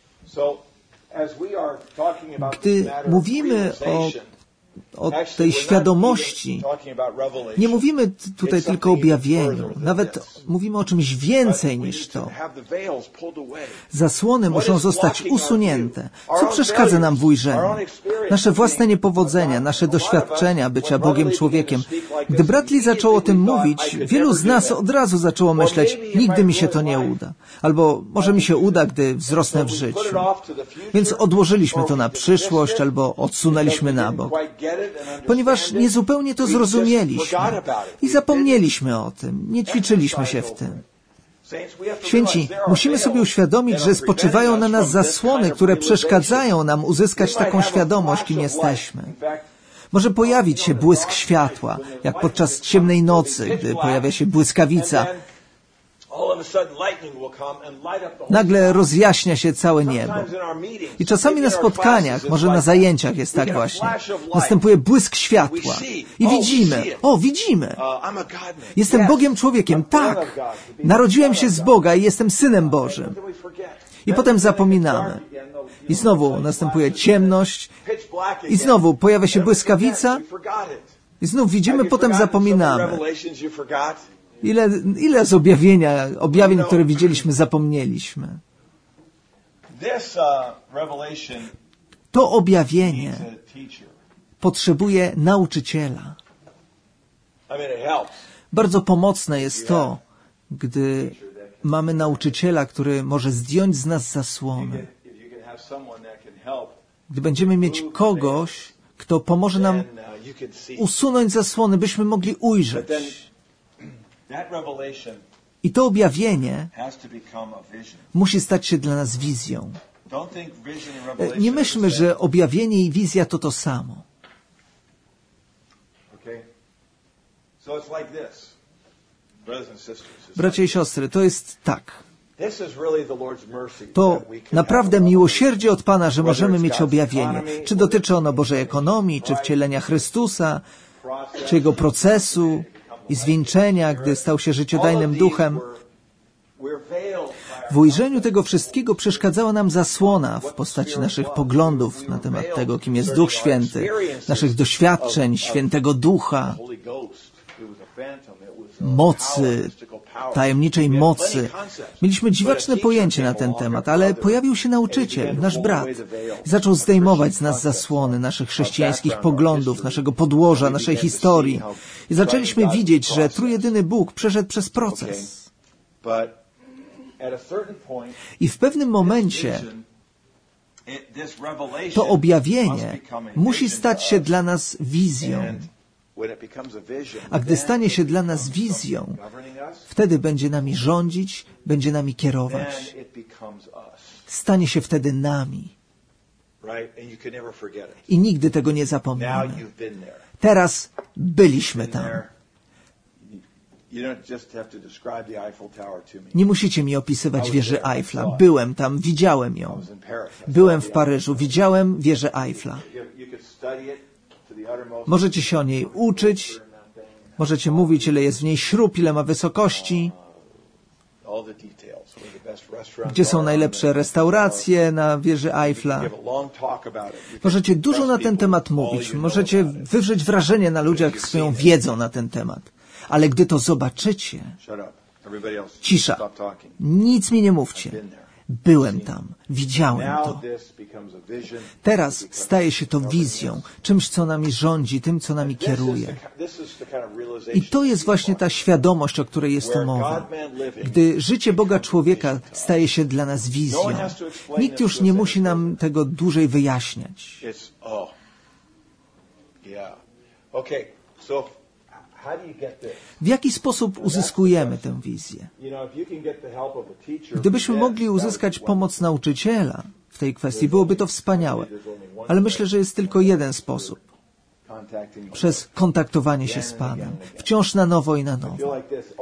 Gdy mówimy o o tej świadomości, nie mówimy tutaj tylko o objawieniu, nawet mówimy o czymś więcej niż to. Zasłony muszą zostać usunięte. Co przeszkadza nam w ujrzeniu? Nasze własne niepowodzenia, nasze doświadczenia bycia Bogiem człowiekiem. Gdy Bradley zaczął o tym mówić, wielu z nas od razu zaczęło myśleć, nigdy mi się to nie uda. Albo może mi się uda, gdy wzrosnę w życiu. Więc odłożyliśmy to na przyszłość, albo odsunęliśmy na bok. Ponieważ niezupełnie to zrozumieliśmy i zapomnieliśmy o tym, nie ćwiczyliśmy się w tym. Święci, musimy sobie uświadomić, że spoczywają na nas zasłony, które przeszkadzają nam uzyskać taką świadomość, kim jesteśmy. Może pojawić się błysk światła, jak podczas ciemnej nocy, gdy pojawia się błyskawica. Nagle rozjaśnia się całe niebo. I czasami na spotkaniach, może na zajęciach jest tak właśnie. Następuje błysk światła. I widzimy, o, widzimy. Jestem Bogiem człowiekiem, tak. Narodziłem się z Boga i jestem Synem Bożym. I potem zapominamy. I znowu następuje ciemność. I znowu pojawia się błyskawica. I znów widzimy, potem zapominamy. Ile, ile z objawienia, objawień, które widzieliśmy, zapomnieliśmy. To objawienie potrzebuje nauczyciela. Bardzo pomocne jest to, gdy mamy nauczyciela, który może zdjąć z nas zasłonę. Gdy będziemy mieć kogoś, kto pomoże nam usunąć zasłony, byśmy mogli ujrzeć. I to objawienie musi stać się dla nas wizją. Nie myślmy, że objawienie i wizja to to samo. Bracia i siostry, to jest tak. To naprawdę miłosierdzie od Pana, że możemy mieć objawienie. Czy dotyczy ono Bożej ekonomii, czy wcielenia Chrystusa, czy Jego procesu i zwieńczenia, gdy stał się życiodajnym duchem. W ujrzeniu tego wszystkiego przeszkadzała nam zasłona w postaci naszych poglądów na temat tego, kim jest Duch Święty, naszych doświadczeń Świętego Ducha, mocy, tajemniczej mocy. Mieliśmy dziwaczne pojęcie na ten temat, ale pojawił się nauczyciel, nasz brat. Zaczął zdejmować z nas zasłony naszych chrześcijańskich poglądów, naszego podłoża, naszej historii. I zaczęliśmy widzieć, że Trójjedyny Bóg przeszedł przez proces. I w pewnym momencie to objawienie musi stać się dla nas wizją. A gdy stanie się dla nas wizją, wtedy będzie nami rządzić, będzie nami kierować. Stanie się wtedy nami. I nigdy tego nie zapomnimy. Teraz byliśmy tam. Nie musicie mi opisywać wieży Eiffla. Byłem tam, widziałem ją. Byłem w Paryżu, widziałem wieżę Eiffla. Możecie się o niej uczyć, możecie mówić, ile jest w niej śrub, ile ma wysokości, gdzie są najlepsze restauracje na wieży Eiffla. Możecie dużo na ten temat mówić, możecie wywrzeć wrażenie na ludziach swoją wiedzą na ten temat. Ale gdy to zobaczycie, cisza, nic mi nie mówcie. Byłem tam, widziałem to. Teraz staje się to wizją, czymś, co nami rządzi, tym, co nami kieruje. I to jest właśnie ta świadomość, o której jest tu mowa. Gdy życie Boga człowieka staje się dla nas wizją, nikt już nie musi nam tego dłużej wyjaśniać. W jaki sposób uzyskujemy tę wizję? Gdybyśmy mogli uzyskać pomoc nauczyciela w tej kwestii, byłoby to wspaniałe. Ale myślę, że jest tylko jeden sposób. Przez kontaktowanie się z Panem. Wciąż na nowo i na nowo.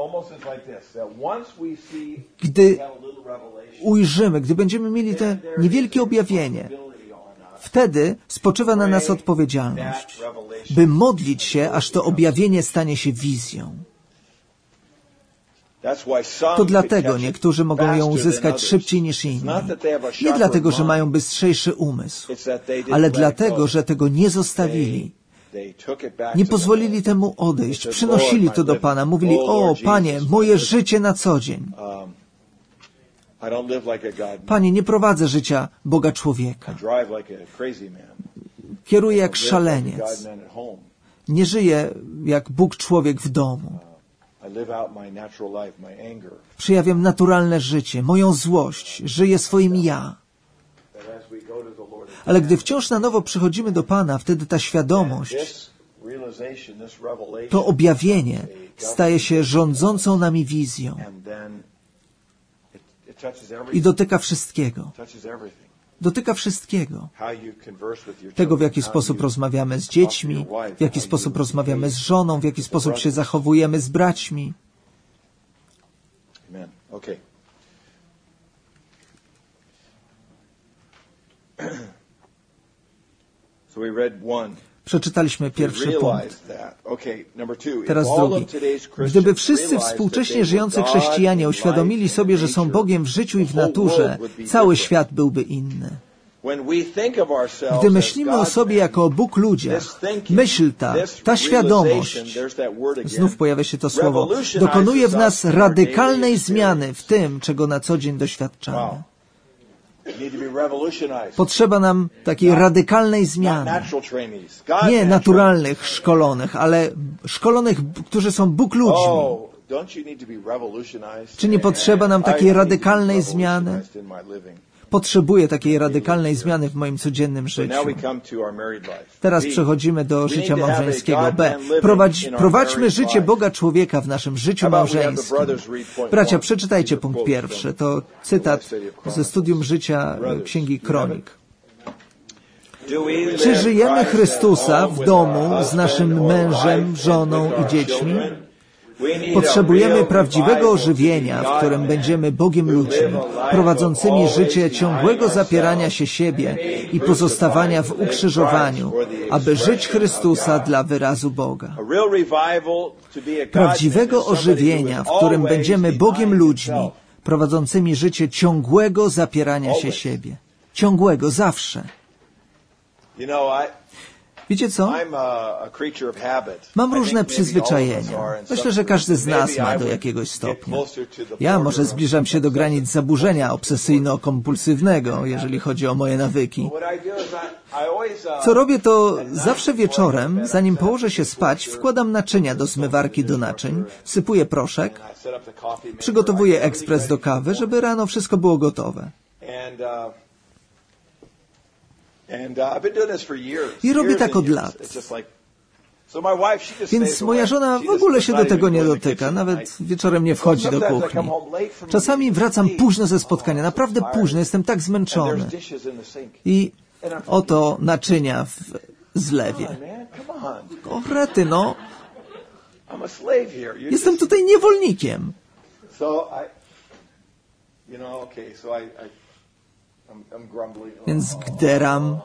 Gdy ujrzymy, gdy będziemy mieli te niewielkie objawienie, wtedy spoczywa na nas odpowiedzialność, by modlić się, aż to objawienie stanie się wizją. To dlatego niektórzy mogą ją uzyskać szybciej niż inni. Nie dlatego, że mają bystrzejszy umysł, ale dlatego, że tego nie zostawili. Nie pozwolili temu odejść, przynosili to do Pana, mówili: o Panie, moje życie na co dzień. Panie, nie prowadzę życia Boga człowieka. Kieruję jak szaleniec. Nie żyję jak Bóg człowiek w domu. Przejawiam naturalne życie, moją złość, żyję swoim ja. Ale gdy wciąż na nowo przychodzimy do Pana, wtedy ta świadomość, to objawienie staje się rządzącą nami wizją. I dotyka wszystkiego. Dotyka wszystkiego. Tego, w jaki sposób rozmawiamy z dziećmi, w jaki sposób rozmawiamy z żoną, w jaki sposób się zachowujemy z braćmi. Przeczytaliśmy pierwszy punkt. Teraz drugi. Gdyby wszyscy współcześnie żyjący chrześcijanie uświadomili sobie, że są Bogiem w życiu i w naturze, cały świat byłby inny. Gdy myślimy o sobie jako o Bóg ludziach, myśl ta, ta świadomość, znów pojawia się to słowo, dokonuje w nas radykalnej zmiany w tym, czego na co dzień doświadczamy. Potrzeba nam takiej radykalnej zmiany. Nie naturalnych szkolonych, ale szkolonych, którzy są Bóg ludźmi. Czy nie potrzeba nam takiej radykalnej zmiany? Potrzebuję takiej radykalnej zmiany w moim codziennym życiu. Teraz przechodzimy do życia małżeńskiego. B. Prowadź, prowadźmy życie Boga człowieka w naszym życiu małżeńskim. Bracia, przeczytajcie punkt pierwszy. To cytat ze studium życia Księgi Kronik. Czy żyjemy Chrystusa w domu z naszym mężem, żoną i dziećmi? Potrzebujemy prawdziwego ożywienia, w którym będziemy Bogiem ludźmi, prowadzącymi życie ciągłego zapierania się siebie i pozostawania w ukrzyżowaniu, aby żyć Chrystusa dla wyrazu Boga. Prawdziwego ożywienia, w którym będziemy Bogiem ludźmi, prowadzącymi życie ciągłego zapierania się siebie. Ciągłego, zawsze. Wiecie co? Mam różne przyzwyczajenia. Myślę, że każdy z nas ma do jakiegoś stopnia. Ja może zbliżam się do granic zaburzenia obsesyjno-kompulsywnego, jeżeli chodzi o moje nawyki. Co robię, to zawsze wieczorem, zanim położę się spać, wkładam naczynia do zmywarki do naczyń, wsypuję proszek, przygotowuję ekspres do kawy, żeby rano wszystko było gotowe. I robię tak od lat. Więc moja żona w ogóle się do tego nie dotyka, nawet wieczorem nie wchodzi do kuchni. Czasami wracam późno ze spotkania, naprawdę późno, jestem tak zmęczony. I oto naczynia w zlewie. O rety, no. Jestem tutaj niewolnikiem. Więc gderam,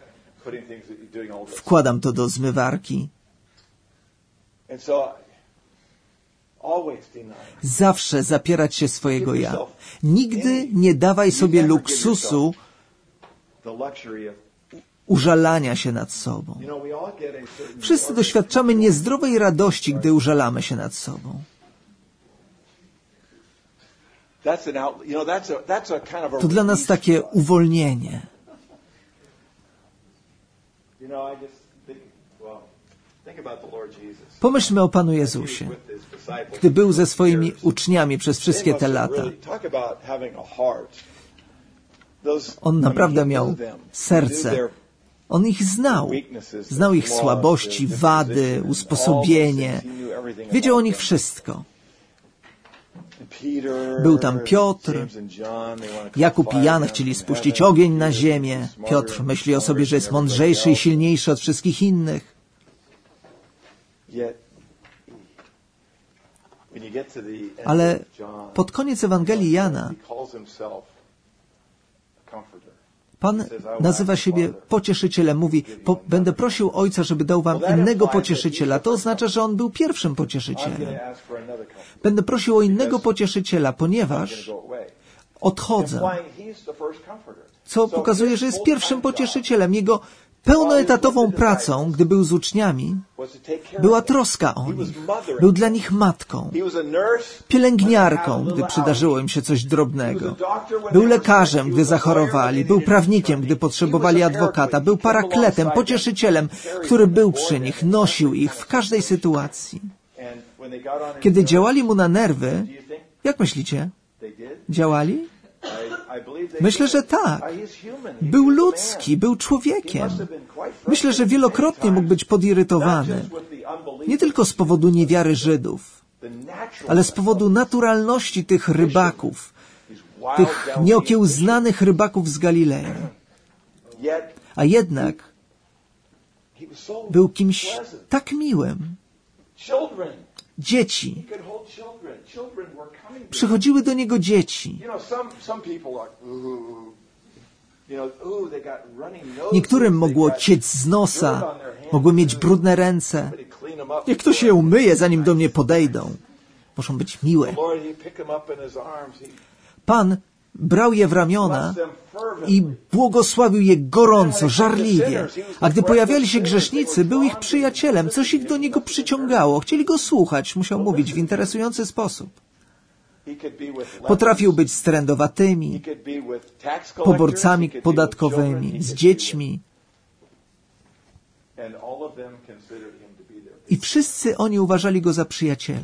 wkładam to do zmywarki. Zawsze zapierać się swojego ja. Nigdy nie dawaj sobie luksusu użalania się nad sobą. Wszyscy doświadczamy niezdrowej radości, gdy użalamy się nad sobą. To dla nas takie uwolnienie. Pomyślmy o Panu Jezusie, gdy był ze swoimi uczniami przez wszystkie te lata. On naprawdę miał serce. On ich znał. Znał ich słabości, wady, usposobienie. Wiedział o nich wszystko. Był tam Piotr. Jakub i Jan chcieli spuścić ogień na ziemię. Piotr myśli o sobie, że jest mądrzejszy i silniejszy od wszystkich innych. Ale pod koniec Ewangelii Jana Pan nazywa siebie pocieszycielem. Mówi, po, będę prosił Ojca, żeby dał wam innego pocieszyciela. To oznacza, że On był pierwszym pocieszycielem. Będę prosił o innego pocieszyciela, ponieważ odchodzę. Co pokazuje, że jest pierwszym pocieszycielem. Jego pełnoetatową pracą, gdy był z uczniami, była troska o nich. Był dla nich matką, pielęgniarką, gdy przydarzyło im się coś drobnego. Był lekarzem, gdy zachorowali. Był prawnikiem, gdy potrzebowali adwokata. Był parakletem, pocieszycielem, który był przy nich, nosił ich w każdej sytuacji. Kiedy działali mu na nerwy, jak myślicie? Działali? Myślę, że tak. Był ludzki, był człowiekiem. Myślę, że wielokrotnie mógł być podirytowany. Nie tylko z powodu niewiary Żydów, ale z powodu naturalności tych rybaków, tych nieokiełznanych rybaków z Galilei. A jednak był kimś tak miłym. Dzieci. Przychodziły do niego dzieci. Niektórym mogło ciec z nosa, mogły mieć brudne ręce. Niech ktoś je umyje, zanim do mnie podejdą. Muszą być miłe. Pan brał je w ramiona i błogosławił je gorąco, żarliwie. A gdy pojawiali się grzesznicy, był ich przyjacielem. Coś ich do niego przyciągało. Chcieli go słuchać. Musiał mówić w interesujący sposób. Potrafił być z trędowatymi, poborcami podatkowymi, z dziećmi. I wszyscy oni uważali go za przyjaciela.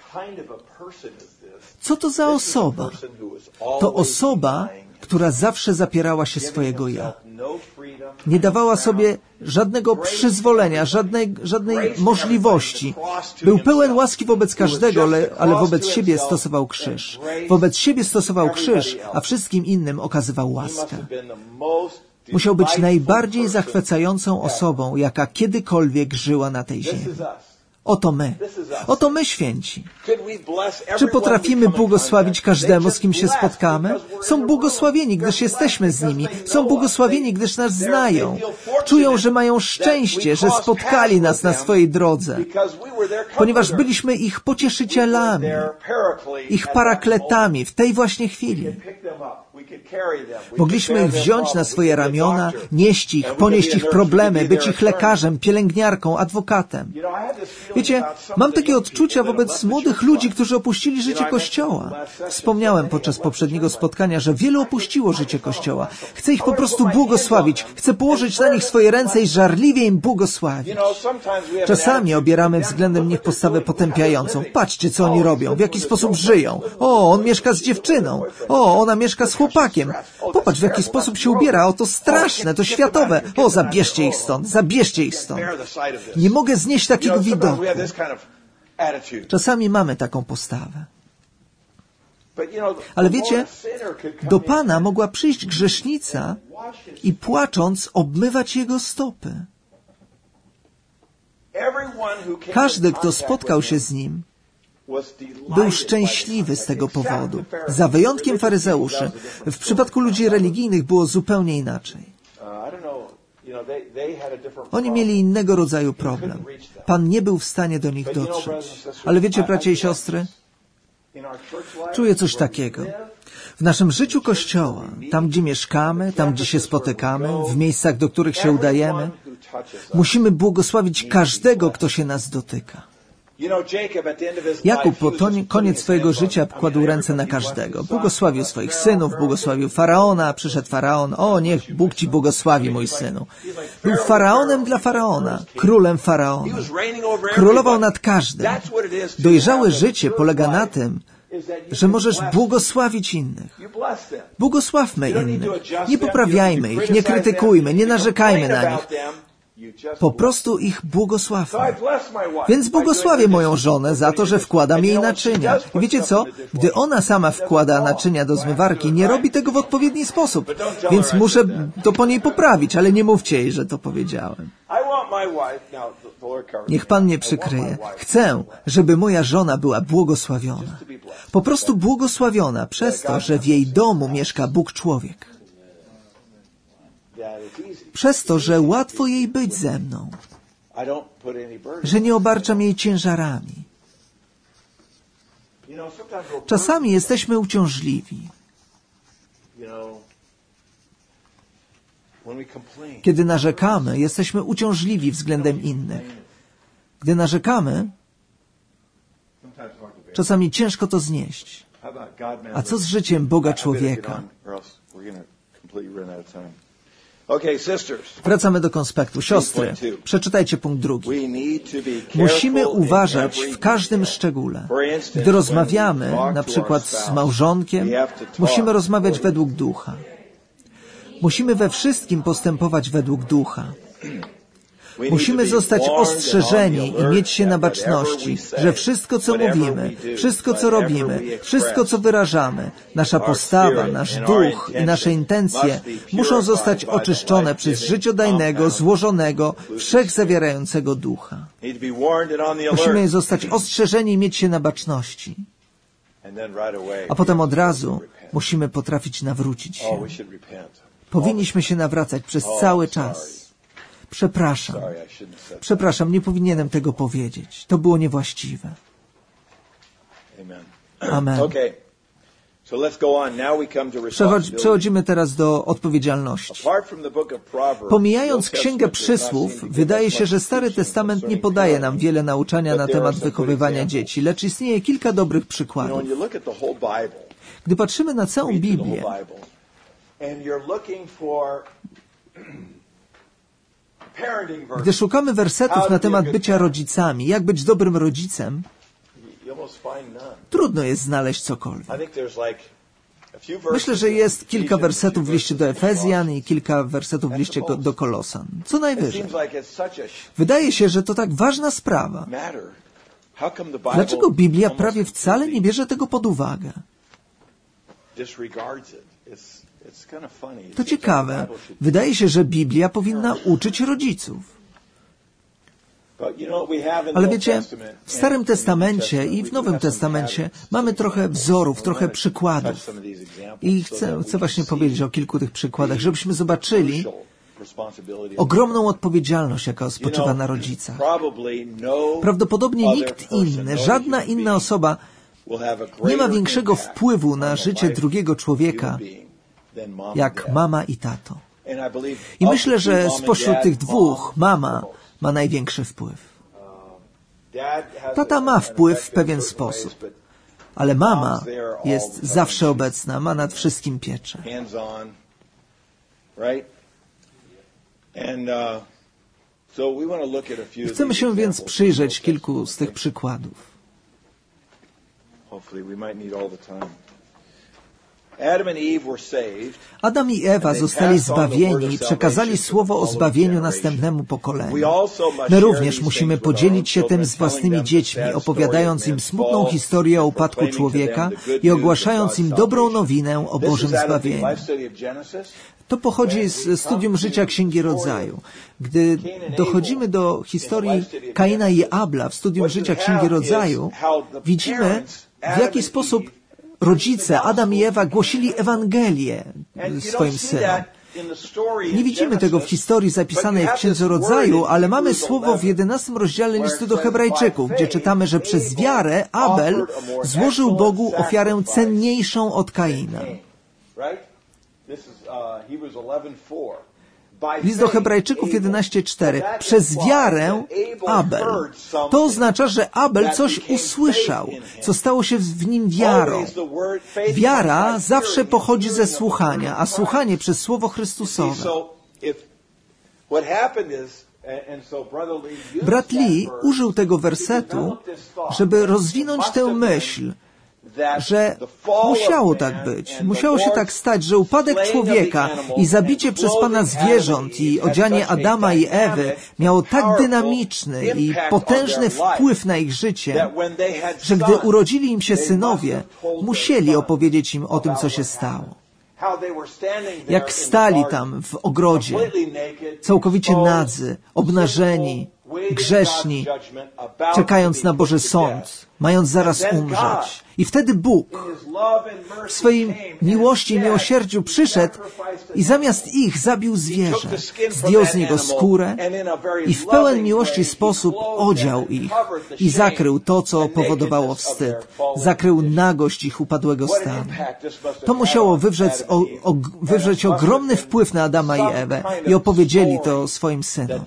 Co to za osoba? To osoba, która zawsze zapierała się swojego ja. Nie dawała sobie żadnego przyzwolenia, żadnej, żadnej możliwości. Był pełen łaski wobec każdego, ale, ale wobec siebie stosował krzyż. Wobec siebie stosował krzyż, a wszystkim innym okazywał łaskę. Musiał być najbardziej zachwycającą osobą, jaka kiedykolwiek żyła na tej ziemi. Oto my. Oto my, święci. Czy potrafimy błogosławić każdemu, z kim się spotkamy? Są błogosławieni, gdyż jesteśmy z nimi. Są błogosławieni, gdyż nas znają. Czują, że mają szczęście, że spotkali nas na swojej drodze, ponieważ byliśmy ich pocieszycielami, ich parakletami w tej właśnie chwili. Mogliśmy ich wziąć na swoje ramiona, nieść ich, ponieść ich problemy, być ich lekarzem, pielęgniarką, adwokatem. Wiecie, mam takie odczucia wobec młodych ludzi, którzy opuścili życie Kościoła. Wspomniałem podczas poprzedniego spotkania, że wielu opuściło życie Kościoła. Chcę ich po prostu błogosławić. Chcę położyć na nich swoje ręce i żarliwie im błogosławić. Czasami obieramy względem nich postawę potępiającą. Patrzcie, co oni robią, w jaki sposób żyją. O, on mieszka z dziewczyną. O, ona mieszka z chłopakiem. Popatrz, w jaki sposób się ubiera. O, to straszne, to światowe. O, zabierzcie ich stąd, zabierzcie ich stąd. Nie mogę znieść takiego widoku. Czasami mamy taką postawę. Ale wiecie, do Pana mogła przyjść grzesznica i płacząc obmywać jego stopy. Każdy, kto spotkał się z nim, był szczęśliwy z tego powodu. Za wyjątkiem faryzeuszy. W przypadku ludzi religijnych było zupełnie inaczej. Oni mieli innego rodzaju problem. Pan nie był w stanie do nich dotrzeć. Ale wiecie, bracia i siostry, czuję coś takiego. W naszym życiu Kościoła, tam gdzie mieszkamy, tam gdzie się spotykamy, w miejscach, do których się udajemy, musimy błogosławić każdego, kto się nas dotyka. Jakub pod koniec swojego życia kładł ręce na każdego. Błogosławił swoich synów, błogosławił Faraona, przyszedł Faraon. O, niech Bóg ci błogosławi, mój synu. Był Faraonem dla Faraona, królem Faraona. Królował nad każdym. Dojrzałe życie polega na tym, że możesz błogosławić innych. Błogosławmy innych. Nie poprawiajmy ich, nie krytykujmy, nie narzekajmy na nich. Po prostu ich błogosławmy. Więc błogosławię moją żonę za to, że wkładam jej naczynia. I wiecie co? Gdy ona sama wkłada naczynia do zmywarki, nie robi tego w odpowiedni sposób. Więc muszę to po niej poprawić, ale nie mówcie jej, że to powiedziałem. Niech Pan mnie przykryje. Chcę, żeby moja żona była błogosławiona. Po prostu błogosławiona przez to, że w jej domu mieszka Bóg człowiek. Przez to, że łatwo jej być ze mną. Że nie obarczam jej ciężarami. Czasami jesteśmy uciążliwi. Kiedy narzekamy, jesteśmy uciążliwi względem innych. Gdy narzekamy, czasami ciężko to znieść. A co z życiem Boga człowieka? Wracamy do konspektu. Siostry, przeczytajcie punkt drugi. Musimy uważać w każdym szczególe. Gdy rozmawiamy, na przykład z małżonkiem, musimy rozmawiać według ducha. Musimy we wszystkim postępować według ducha. Musimy zostać ostrzeżeni i mieć się na baczności, że wszystko, co mówimy, wszystko, co robimy, wszystko, co wyrażamy, nasza postawa, nasz duch i nasze intencje muszą zostać oczyszczone przez życiodajnego, złożonego, wszechzawierającego ducha. Musimy zostać ostrzeżeni i mieć się na baczności. A potem od razu musimy potrafić nawrócić się. Powinniśmy się nawracać przez cały czas. Przepraszam. Przepraszam, nie powinienem tego powiedzieć. To było niewłaściwe. Amen. Przechodzi, przechodzimy teraz do odpowiedzialności. Pomijając Księgę Przysłów, wydaje się, że Stary Testament nie podaje nam wiele nauczania na temat wychowywania dzieci, lecz istnieje kilka dobrych przykładów. Gdy patrzymy na całą Biblię, gdy szukamy wersetów na temat bycia rodzicami, jak być dobrym rodzicem, trudno jest znaleźć cokolwiek. Myślę, że jest kilka wersetów w liście do Efezjan i kilka wersetów w liście do Kolosan. Co najwyżej. Wydaje się, że to tak ważna sprawa. Dlaczego Biblia prawie wcale nie bierze tego pod uwagę? To ciekawe. Wydaje się, że Biblia powinna uczyć rodziców. Ale wiecie, w Starym Testamencie i w Nowym Testamencie mamy trochę wzorów, trochę przykładów. I chcę, chcę właśnie powiedzieć o kilku tych przykładach, żebyśmy zobaczyli ogromną odpowiedzialność, jaka spoczywa na rodzicach. Prawdopodobnie nikt inny, żadna inna osoba nie ma większego wpływu na życie drugiego człowieka jak mama i tato. I myślę, że spośród tych dwóch mama ma największy wpływ. Tata ma wpływ w pewien sposób, ale mama jest zawsze obecna, ma nad wszystkim pieczę. Chcemy się więc przyjrzeć kilku z tych przykładów. Adam i Ewa zostali zbawieni i przekazali słowo o zbawieniu następnemu pokoleniu. My również musimy podzielić się tym z własnymi dziećmi, opowiadając im smutną historię o upadku człowieka i ogłaszając im dobrą nowinę o Bożym zbawieniu. To pochodzi z studium życia Księgi Rodzaju. Gdy dochodzimy do historii Kaina i Abla w studium życia Księgi Rodzaju, widzimy, w jaki sposób rodzice, Adam i Ewa, głosili Ewangelię swoim synom. Nie widzimy tego w historii zapisanej w Księdze Rodzaju, ale mamy słowo w jedenastym rozdziale listu do Hebrajczyków, gdzie czytamy, że przez wiarę Abel złożył Bogu ofiarę cenniejszą od Kaina. List do Hebrajczyków jedenaście cztery. Przez wiarę Abel. To oznacza, że Abel coś usłyszał, co stało się w nim wiarą. Wiara zawsze pochodzi ze słuchania, a słuchanie przez Słowo Chrystusowe. Brat Lee użył tego wersetu, żeby rozwinąć tę myśl, że musiało tak być. Musiało się tak stać, że upadek człowieka i zabicie przez Pana zwierząt i odzianie Adama i Ewy miało tak dynamiczny i potężny wpływ na ich życie, że gdy urodzili im się synowie, musieli opowiedzieć im o tym, co się stało. Jak stali tam w ogrodzie, całkowicie nadzy, obnażeni, grzeszni, czekając na Boży sąd, mając zaraz umrzeć. I wtedy Bóg w swojej miłości i miłosierdziu przyszedł i zamiast ich zabił zwierzę, zdjął z niego skórę i w pełen miłości sposób odział ich i zakrył to, co powodowało wstyd. Zakrył nagość ich upadłego stanu. To musiało wywrzeć, o, o, wywrzeć ogromny wpływ na Adama i Ewę i opowiedzieli to swoim synom.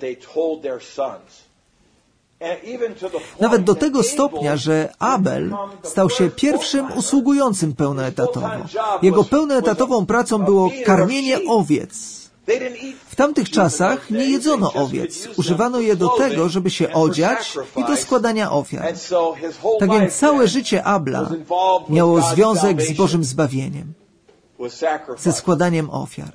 Nawet do tego stopnia, że Abel stał się pierwszym usługującym pełnoetatowo. Jego pełnoetatową pracą było karmienie owiec. W tamtych czasach nie jedzono owiec. Używano je do tego, żeby się odziać i do składania ofiar. Tak więc całe życie Abla miało związek z Bożym zbawieniem, ze składaniem ofiar.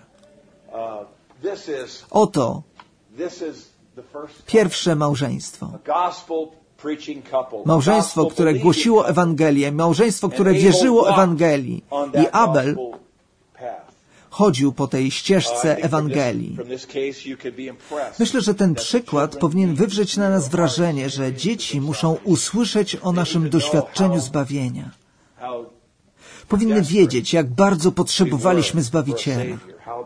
Oto pierwsze małżeństwo. Małżeństwo, które głosiło Ewangelię, małżeństwo, które wierzyło Ewangelii. I Abel chodził po tej ścieżce Ewangelii. Myślę, że ten przykład powinien wywrzeć na nas wrażenie, że dzieci muszą usłyszeć o naszym doświadczeniu zbawienia. Powinny wiedzieć, jak bardzo potrzebowaliśmy Zbawiciela.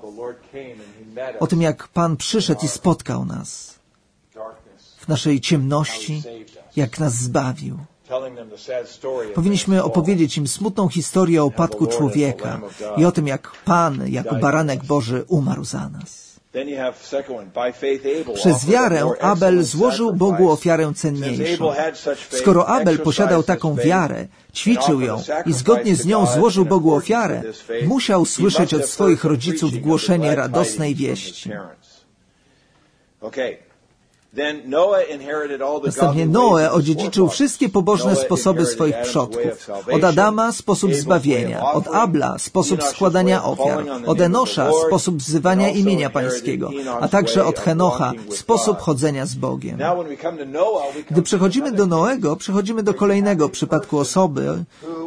O tym, jak Pan przyszedł i spotkał nas w naszej ciemności, jak nas zbawił. Powinniśmy opowiedzieć im smutną historię o upadku człowieka i o tym, jak Pan, jako baranek Boży, umarł za nas. Przez wiarę Abel złożył Bogu ofiarę cenniejszą. Skoro Abel posiadał taką wiarę, ćwiczył ją i zgodnie z nią złożył Bogu ofiarę, musiał słyszeć od swoich rodziców głoszenie radosnej wieści. Następnie Noe odziedziczył wszystkie pobożne sposoby swoich przodków. Od Adama sposób zbawienia, od Abla sposób składania ofiar, od Enosza sposób wzywania imienia Pańskiego, a także od Henocha sposób chodzenia z Bogiem. Gdy przechodzimy do Noego, przechodzimy do kolejnego przypadku osoby.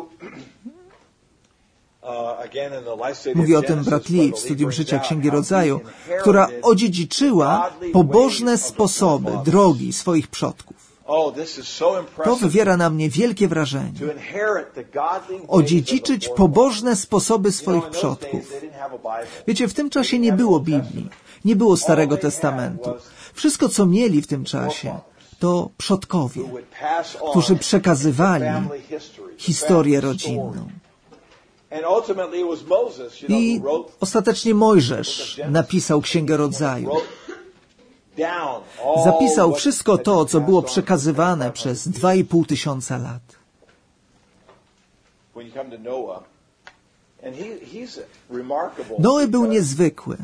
Mówi o tym brat Lee w studium życia Księgi Rodzaju, która odziedziczyła pobożne sposoby, drogi swoich przodków. To wywiera na mnie wielkie wrażenie. Odziedziczyć pobożne sposoby swoich przodków. Wiecie, w tym czasie nie było Biblii, nie było Starego Testamentu. Wszystko, co mieli w tym czasie, to przodkowie, którzy przekazywali historię rodzinną. I ostatecznie Mojżesz napisał Księgę Rodzaju. Zapisał wszystko to, co było przekazywane przez dwa i pół tysiąca lat. Noe był niezwykły,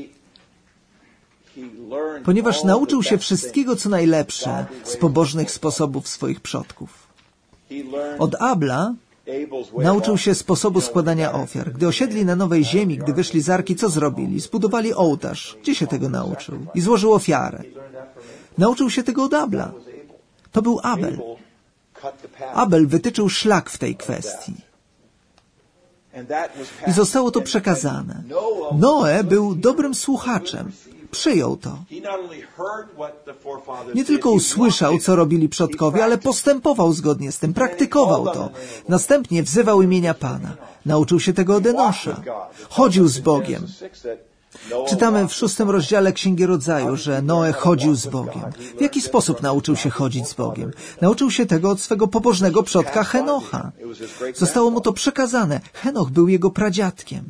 ponieważ nauczył się wszystkiego, co najlepsze z pobożnych sposobów swoich przodków. Od Abla nauczył się sposobu składania ofiar. Gdy osiedli na nowej ziemi, gdy wyszli z arki, co zrobili? Zbudowali ołtarz. Gdzie się tego nauczył? I złożył ofiarę. Nauczył się tego od Abla. To był Abel. Abel wytyczył szlak w tej kwestii. I zostało to przekazane. Noe był dobrym słuchaczem. Przyjął to. Nie tylko usłyszał, co robili przodkowie, ale postępował zgodnie z tym, praktykował to. Następnie wzywał imienia Pana. Nauczył się tego od Enosza. Chodził z Bogiem. Czytamy w szóstym rozdziale Księgi Rodzaju, że Noe chodził z Bogiem. W jaki sposób nauczył się chodzić z Bogiem? Nauczył się tego od swego pobożnego przodka Henocha. Zostało mu to przekazane. Henoch był jego pradziadkiem.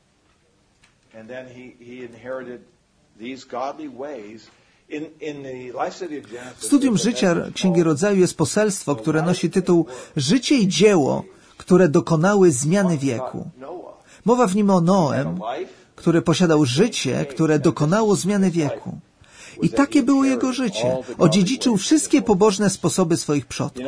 W studium życia Księgi Rodzaju jest poselstwo, które nosi tytuł Życie i dzieło, które dokonały zmiany wieku. Mowa w nim o Noem, który posiadał życie, które dokonało zmiany wieku. I takie było jego życie. Odziedziczył wszystkie pobożne sposoby swoich przodków.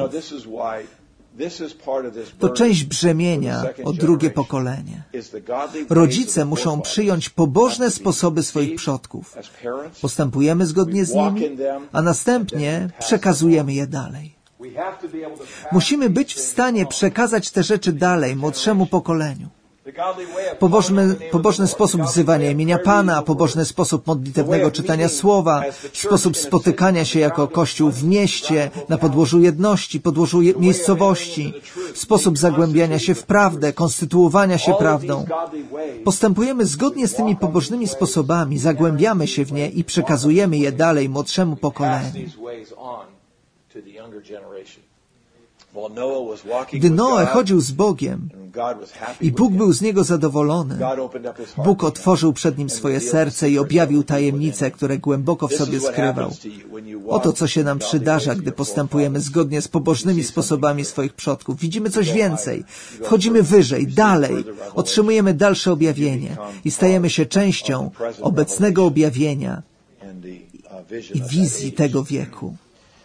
To część brzemienia o drugie pokolenie. Rodzice muszą przyjąć pobożne sposoby swoich przodków. Postępujemy zgodnie z nimi, a następnie przekazujemy je dalej. Musimy być w stanie przekazać te rzeczy dalej, młodszemu pokoleniu. Pobożny, pobożny sposób wzywania imienia Pana, pobożny sposób modlitewnego czytania Słowa, sposób spotykania się jako Kościół w mieście, na podłożu jedności, podłożu je, miejscowości, sposób zagłębiania się w prawdę, konstytuowania się prawdą. Postępujemy zgodnie z tymi pobożnymi sposobami, zagłębiamy się w nie i przekazujemy je dalej młodszemu pokoleniu. Gdy Noe chodził z Bogiem i Bóg był z niego zadowolony, Bóg otworzył przed nim swoje serce i objawił tajemnice, które głęboko w sobie skrywał. Oto, co się nam przydarza, gdy postępujemy zgodnie z pobożnymi sposobami swoich przodków. Widzimy coś więcej. Wchodzimy wyżej, dalej. Otrzymujemy dalsze objawienie i stajemy się częścią obecnego objawienia i wizji tego wieku.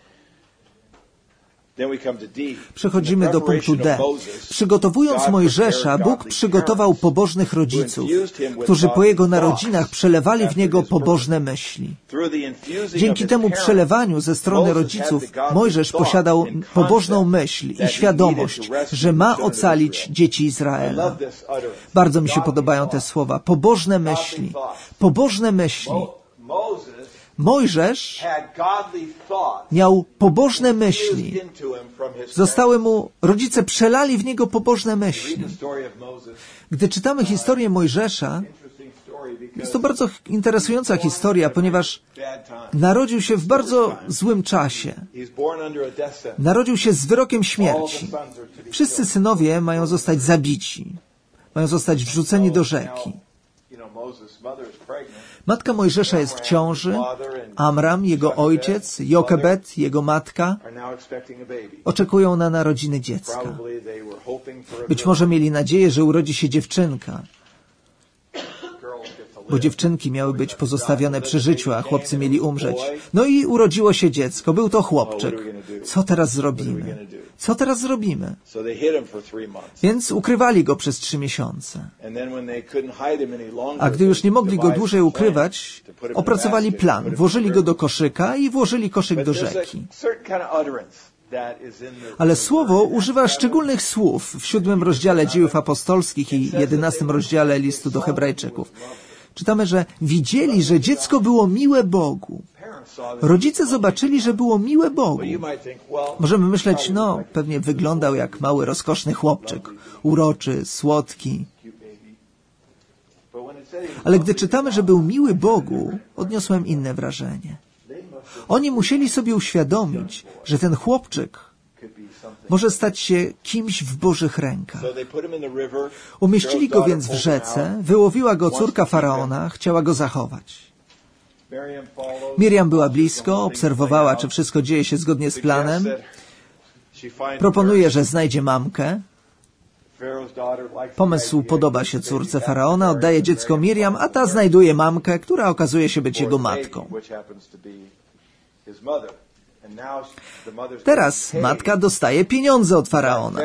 Przechodzimy do punktu D. Przygotowując Mojżesza, Bóg przygotował pobożnych rodziców, którzy po jego narodzinach przelewali w niego pobożne myśli. Dzięki temu przelewaniu ze strony rodziców Mojżesz posiadał pobożną myśl i świadomość, że ma ocalić dzieci Izraela. Bardzo mi się podobają te słowa. Pobożne myśli. Pobożne myśli. Mojżesz miał pobożne myśli. Zostały mu, rodzice przelali w niego pobożne myśli. Gdy czytamy historię Mojżesza, jest to bardzo interesująca historia, ponieważ narodził się w bardzo złym czasie. Narodził się z wyrokiem śmierci. Wszyscy synowie mają zostać zabici. Mają zostać wrzuceni do rzeki. Matka Mojżesza jest w ciąży, Amram, jego ojciec, Jokebed, jego matka, oczekują na narodziny dziecka. Być może mieli nadzieję, że urodzi się dziewczynka, bo dziewczynki miały być pozostawione przy życiu, a chłopcy mieli umrzeć. No i urodziło się dziecko, był to chłopczyk. Co teraz zrobimy? Co teraz zrobimy? Więc ukrywali go przez trzy miesiące. A gdy już nie mogli go dłużej ukrywać, opracowali plan. Włożyli go do koszyka i włożyli koszyk do rzeki. Ale Słowo używa szczególnych słów w siódmym rozdziale Dziejów Apostolskich i jedenastym rozdziale listu do Hebrajczyków. Czytamy, że widzieli, że dziecko było miłe Bogu. Rodzice zobaczyli, że było miłe Bogu. Możemy myśleć, no, pewnie wyglądał jak mały, rozkoszny chłopczyk. Uroczy, słodki. Ale gdy czytamy, że był miły Bogu, odniosłem inne wrażenie. Oni musieli sobie uświadomić, że ten chłopczyk może stać się kimś w Bożych rękach. Umieścili go więc w rzece, wyłowiła go córka Faraona, chciała go zachować. Miriam była blisko, obserwowała, czy wszystko dzieje się zgodnie z planem. Proponuje, że znajdzie mamkę. Pomysł podoba się córce Faraona, oddaje dziecko Miriam, a ta znajduje mamkę, która okazuje się być jego matką. Teraz matka dostaje pieniądze od Faraona,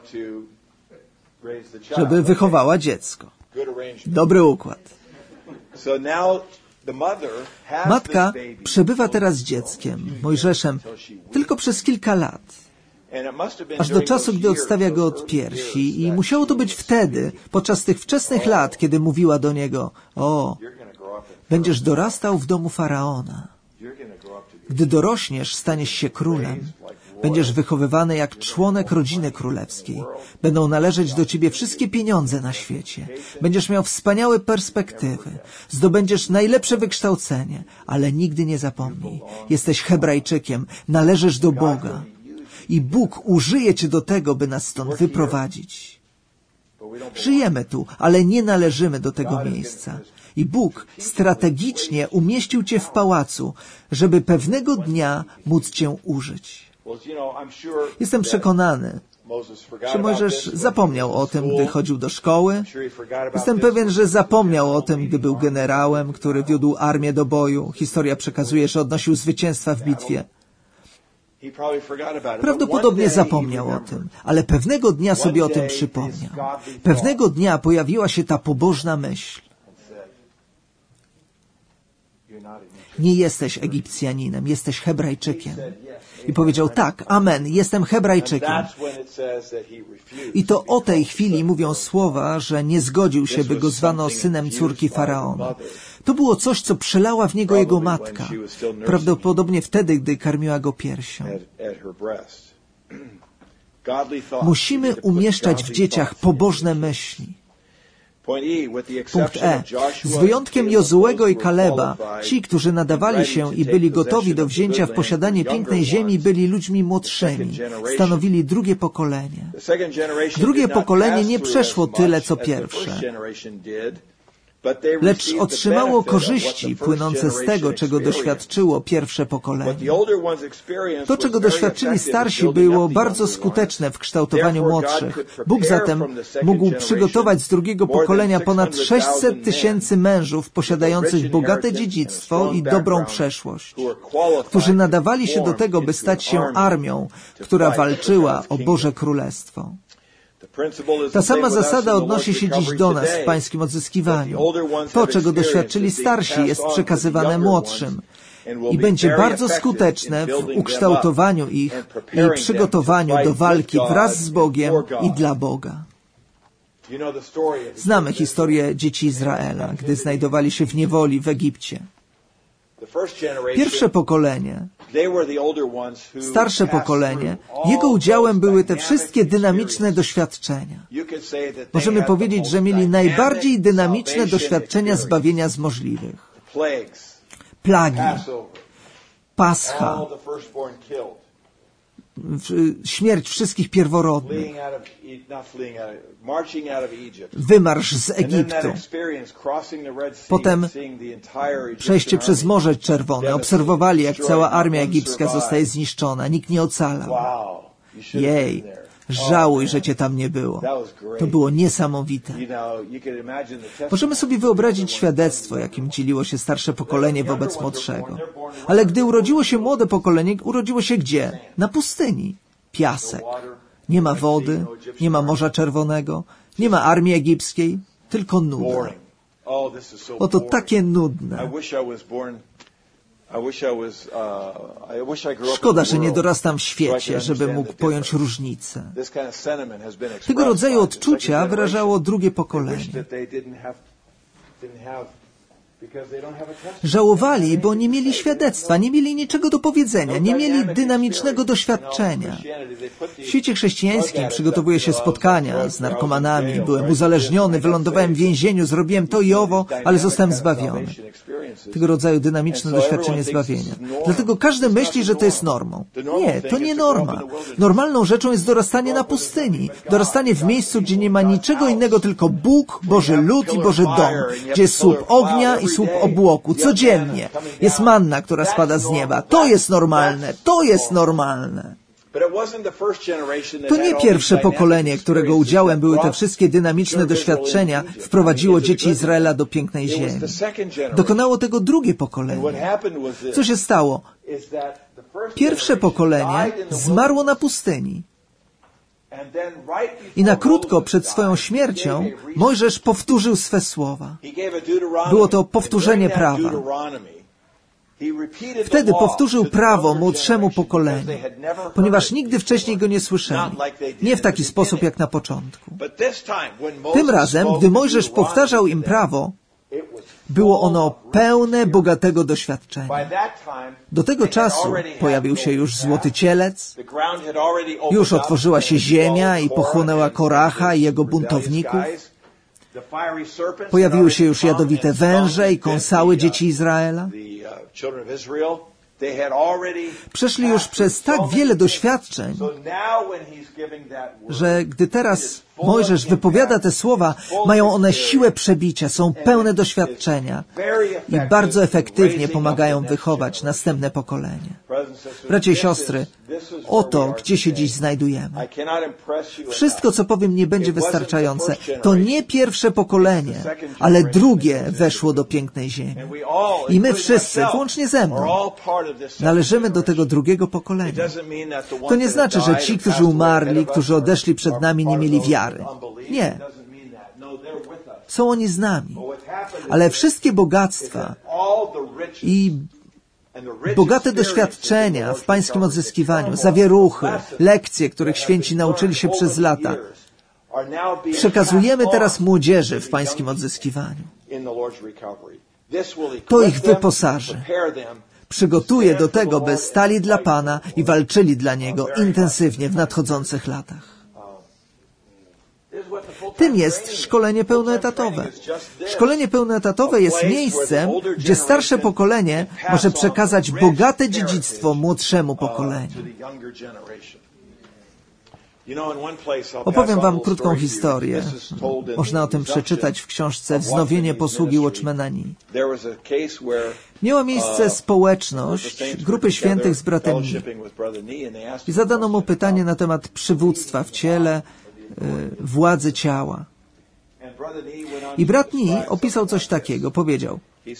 żeby wychowała dziecko. Dobry układ. Matka przebywa teraz z dzieckiem, Mojżeszem, tylko przez kilka lat. Aż do czasu, gdy odstawia go od piersi. I musiało to być wtedy, podczas tych wczesnych lat, kiedy mówiła do niego: o, będziesz dorastał w domu Faraona. Gdy dorośniesz, staniesz się królem. Będziesz wychowywany jak członek rodziny królewskiej. Będą należeć do ciebie wszystkie pieniądze na świecie. Będziesz miał wspaniałe perspektywy. Zdobędziesz najlepsze wykształcenie. Ale nigdy nie zapomnij. Jesteś Hebrajczykiem. Należysz do Boga. I Bóg użyje cię do tego, by nas stąd wyprowadzić. Żyjemy tu, ale nie należymy do tego miejsca. I Bóg strategicznie umieścił cię w pałacu, żeby pewnego dnia móc cię użyć. Jestem przekonany, że Mojżesz zapomniał o tym, gdy chodził do szkoły. Jestem pewien, że zapomniał o tym, gdy był generałem, który wiódł armię do boju. Historia przekazuje, że odnosił zwycięstwa w bitwie. Prawdopodobnie zapomniał o tym, ale pewnego dnia sobie o tym przypomniał. Pewnego dnia pojawiła się ta pobożna myśl. Nie jesteś Egipcjaninem, jesteś Hebrajczykiem. I powiedział: tak, amen, jestem Hebrajczykiem. I to o tej chwili mówią słowa, że nie zgodził się, by go zwano synem córki Faraona. To było coś, co przelała w niego jego matka, prawdopodobnie wtedy, gdy karmiła go piersią. Musimy umieszczać w dzieciach pobożne myśli. Punkt E. Z wyjątkiem Jozułego i Kaleba, ci, którzy nadawali się i byli gotowi do wzięcia w posiadanie pięknej ziemi, byli ludźmi młodszymi. Stanowili drugie pokolenie. Drugie pokolenie nie przeszło tyle, co pierwsze, lecz otrzymało korzyści płynące z tego, czego doświadczyło pierwsze pokolenie. To, czego doświadczyli starsi, było bardzo skuteczne w kształtowaniu młodszych. Bóg zatem mógł przygotować z drugiego pokolenia ponad sześćset tysięcy mężów posiadających bogate dziedzictwo i dobrą przeszłość, którzy nadawali się do tego, by stać się armią, która walczyła o Boże Królestwo. Ta sama zasada odnosi się dziś do nas w pańskim odzyskiwaniu. To, czego doświadczyli starsi, jest przekazywane młodszym i będzie bardzo skuteczne w ukształtowaniu ich i przygotowaniu do walki wraz z Bogiem i dla Boga. Znamy historię dzieci Izraela, gdy znajdowali się w niewoli w Egipcie. Pierwsze pokolenie, starsze pokolenie, jego udziałem były te wszystkie dynamiczne doświadczenia. Możemy powiedzieć, że mieli najbardziej dynamiczne doświadczenia zbawienia z możliwych. Plagi, Pascha, śmierć wszystkich pierworodnych, wymarsz z Egiptu, potem przejście przez Morze Czerwone. Obserwowali, jak cała armia egipska zostaje zniszczona. Nikt nie ocalał. Jej, żałuj, że cię tam nie było. To było niesamowite. Możemy sobie wyobrazić świadectwo, jakim dzieliło się starsze pokolenie wobec młodszego. Ale gdy urodziło się młode pokolenie, urodziło się gdzie? Na pustyni. Piasek. Nie ma wody, nie ma Morza Czerwonego, nie ma armii egipskiej, tylko nuda. Oto takie nudne. Szkoda, że nie dorastam w świecie, żeby mógł pojąć różnicę. Tego rodzaju odczucia wyrażało drugie pokolenie. Żałowali, bo nie mieli świadectwa, nie mieli niczego do powiedzenia, nie mieli dynamicznego doświadczenia. W świecie chrześcijańskim przygotowuję się spotkania z narkomanami, byłem uzależniony, wylądowałem w więzieniu, zrobiłem to i owo, ale zostałem zbawiony. tego rodzaju dynamiczne doświadczenie zbawienia. Dlatego każdy myśli, że to jest normą. Nie, to nie norma. Normalną rzeczą jest dorastanie na pustyni. Dorastanie w miejscu, gdzie nie ma niczego innego, tylko Bóg, Boży lud i Boży dom. Gdzie jest słup ognia i słup obłoku. Codziennie. Jest manna, która spada z nieba. To jest normalne. To jest normalne. To nie pierwsze pokolenie, którego udziałem były te wszystkie dynamiczne doświadczenia, wprowadziło dzieci Izraela do pięknej ziemi. Dokonało tego drugie pokolenie. Co się stało? Pierwsze pokolenie zmarło na pustyni. I na krótko przed swoją śmiercią Mojżesz powtórzył swe słowa. Było to powtórzenie prawa. Wtedy powtórzył prawo młodszemu pokoleniu, ponieważ nigdy wcześniej go nie słyszeli. Nie w taki sposób jak na początku. Tym razem, gdy Mojżesz powtarzał im prawo, było ono pełne bogatego doświadczenia. Do tego czasu pojawił się już złoty cielec, już otworzyła się ziemia i pochłonęła Koracha i jego buntowników. Pojawiły się już jadowite węże i kąsały dzieci Izraela. Przeszli już przez tak wiele doświadczeń, że gdy teraz Mojżesz wypowiada te słowa, mają one siłę przebicia, są pełne doświadczenia i bardzo efektywnie pomagają wychować następne pokolenie. Bracia i siostry, oto, gdzie się dziś znajdujemy. Wszystko, co powiem, nie będzie wystarczające. To nie pierwsze pokolenie, ale drugie weszło do pięknej ziemi. I my wszyscy, włącznie ze mną, należymy do tego drugiego pokolenia. To nie znaczy, że ci, którzy umarli, którzy odeszli przed nami, nie mieli wiary. Nie. Są oni z nami. Ale wszystkie bogactwa i bogate doświadczenia w Pańskim odzyskiwaniu, zawieruchy, lekcje, których święci nauczyli się przez lata, przekazujemy teraz młodzieży w Pańskim odzyskiwaniu. To ich wyposaży. Przygotuje do tego, by stali dla Pana i walczyli dla Niego intensywnie w nadchodzących latach. Tym jest szkolenie pełnoetatowe. Szkolenie pełnoetatowe jest miejscem, gdzie starsze pokolenie może przekazać bogate dziedzictwo młodszemu pokoleniu. Opowiem wam krótką historię. Można o tym przeczytać w książce Wznowienie posługi Watchmana Nee. Miała miejsce społeczność grupy świętych z bratem Nee. I zadano mu pytanie na temat przywództwa w ciele, władzy ciała. I brat Nee opisał coś takiego. Powiedział: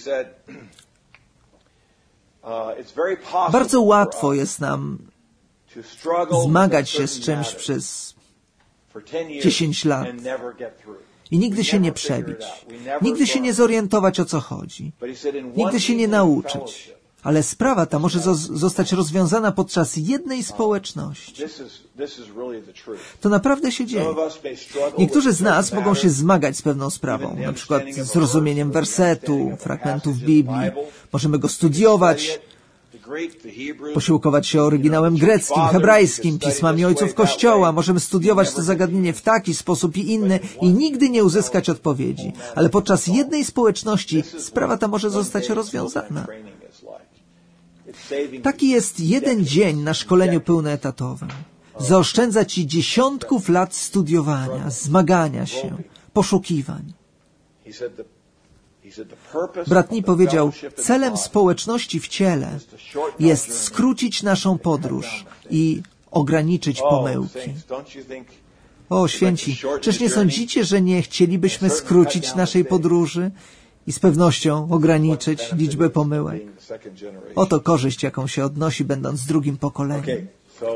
bardzo łatwo jest nam zmagać się z czymś przez dziesięć lat i nigdy się nie przebić, nigdy się nie zorientować, o co chodzi, nigdy się nie nauczyć. Ale sprawa ta może zostać rozwiązana podczas jednej społeczności. To naprawdę się dzieje. Niektórzy z nas mogą się zmagać z pewną sprawą, na przykład z rozumieniem wersetu, fragmentów Biblii. Możemy go studiować, posiłkować się oryginałem greckim, hebrajskim, pismami ojców Kościoła. Możemy studiować to zagadnienie w taki sposób i inny i nigdy nie uzyskać odpowiedzi. Ale podczas jednej społeczności sprawa ta może zostać rozwiązana. Taki jest jeden dzień na szkoleniu pełnoetatowym. Zaoszczędza ci dziesiątków lat studiowania, zmagania się, poszukiwań. Brat Nee powiedział, celem społeczności w ciele jest skrócić naszą podróż i ograniczyć pomyłki. O, święci, czyż nie sądzicie, że nie chcielibyśmy skrócić naszej podróży i z pewnością ograniczyć liczbę pomyłek? Oto korzyść, jaką się odnosi, będąc drugim pokoleniem.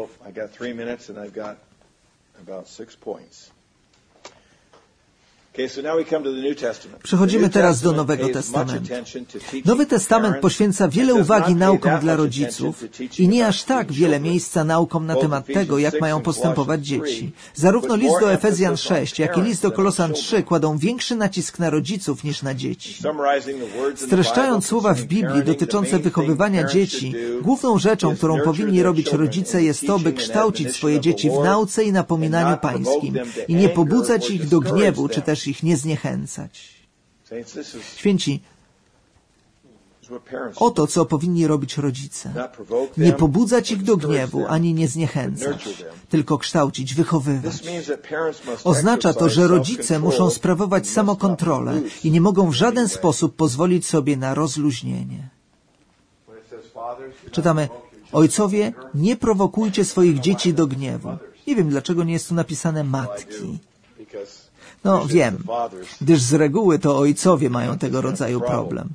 Przechodzimy teraz do Nowego Testamentu. Nowy Testament poświęca wiele uwagi naukom dla rodziców i nie aż tak wiele miejsca naukom na temat tego, jak mają postępować dzieci. Zarówno list do Efezjan sześć, jak i list do Kolosan trzy kładą większy nacisk na rodziców niż na dzieci. Streszczając słowa w Biblii dotyczące wychowywania dzieci, główną rzeczą, którą powinni robić rodzice, jest to, by kształcić swoje dzieci w nauce i napominaniu pańskim i nie pobudzać ich do gniewu, czy też ich nie zniechęcać. Święci, Oto, co powinni robić rodzice. Nie pobudzać ich do gniewu, ani nie zniechęcać, tylko kształcić, wychowywać. Oznacza to, że rodzice muszą sprawować samokontrolę i nie mogą w żaden sposób pozwolić sobie na rozluźnienie. Czytamy: ojcowie, nie prowokujcie swoich dzieci do gniewu. Nie wiem, dlaczego nie jest tu napisane matki. No, wiem, gdyż z reguły to ojcowie mają tego rodzaju problem.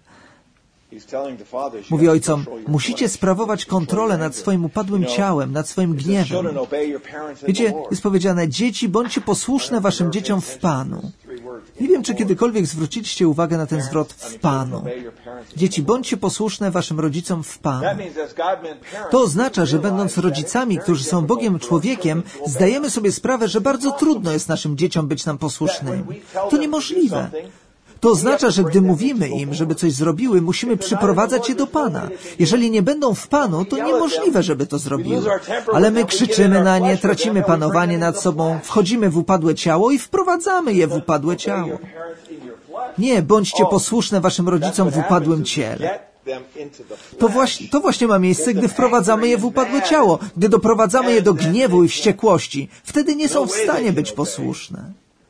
Mówi ojcom: musicie sprawować kontrolę nad swoim upadłym ciałem, nad swoim gniewem. Wiecie, jest powiedziane: dzieci, bądźcie posłuszne waszym dzieciom w Panu. Nie wiem, czy kiedykolwiek zwróciliście uwagę na ten zwrot w Panu. Dzieci, bądźcie posłuszne waszym rodzicom w Panu. To oznacza, że będąc rodzicami, którzy są Bogiem człowiekiem, zdajemy sobie sprawę, że bardzo trudno jest naszym dzieciom być nam posłusznymi. To niemożliwe. To oznacza, że gdy mówimy im, żeby coś zrobiły, musimy przyprowadzać je do Pana. Jeżeli nie będą w Panu, to niemożliwe, żeby to zrobiły. Ale my krzyczymy na nie, tracimy panowanie nad sobą, wchodzimy w upadłe ciało i wprowadzamy je w upadłe ciało. Nie, bądźcie posłuszne waszym rodzicom w upadłym ciele. To właśnie, to właśnie ma miejsce, gdy wprowadzamy je w upadłe ciało, gdy doprowadzamy je do gniewu i wściekłości. Wtedy nie są w stanie być posłuszne.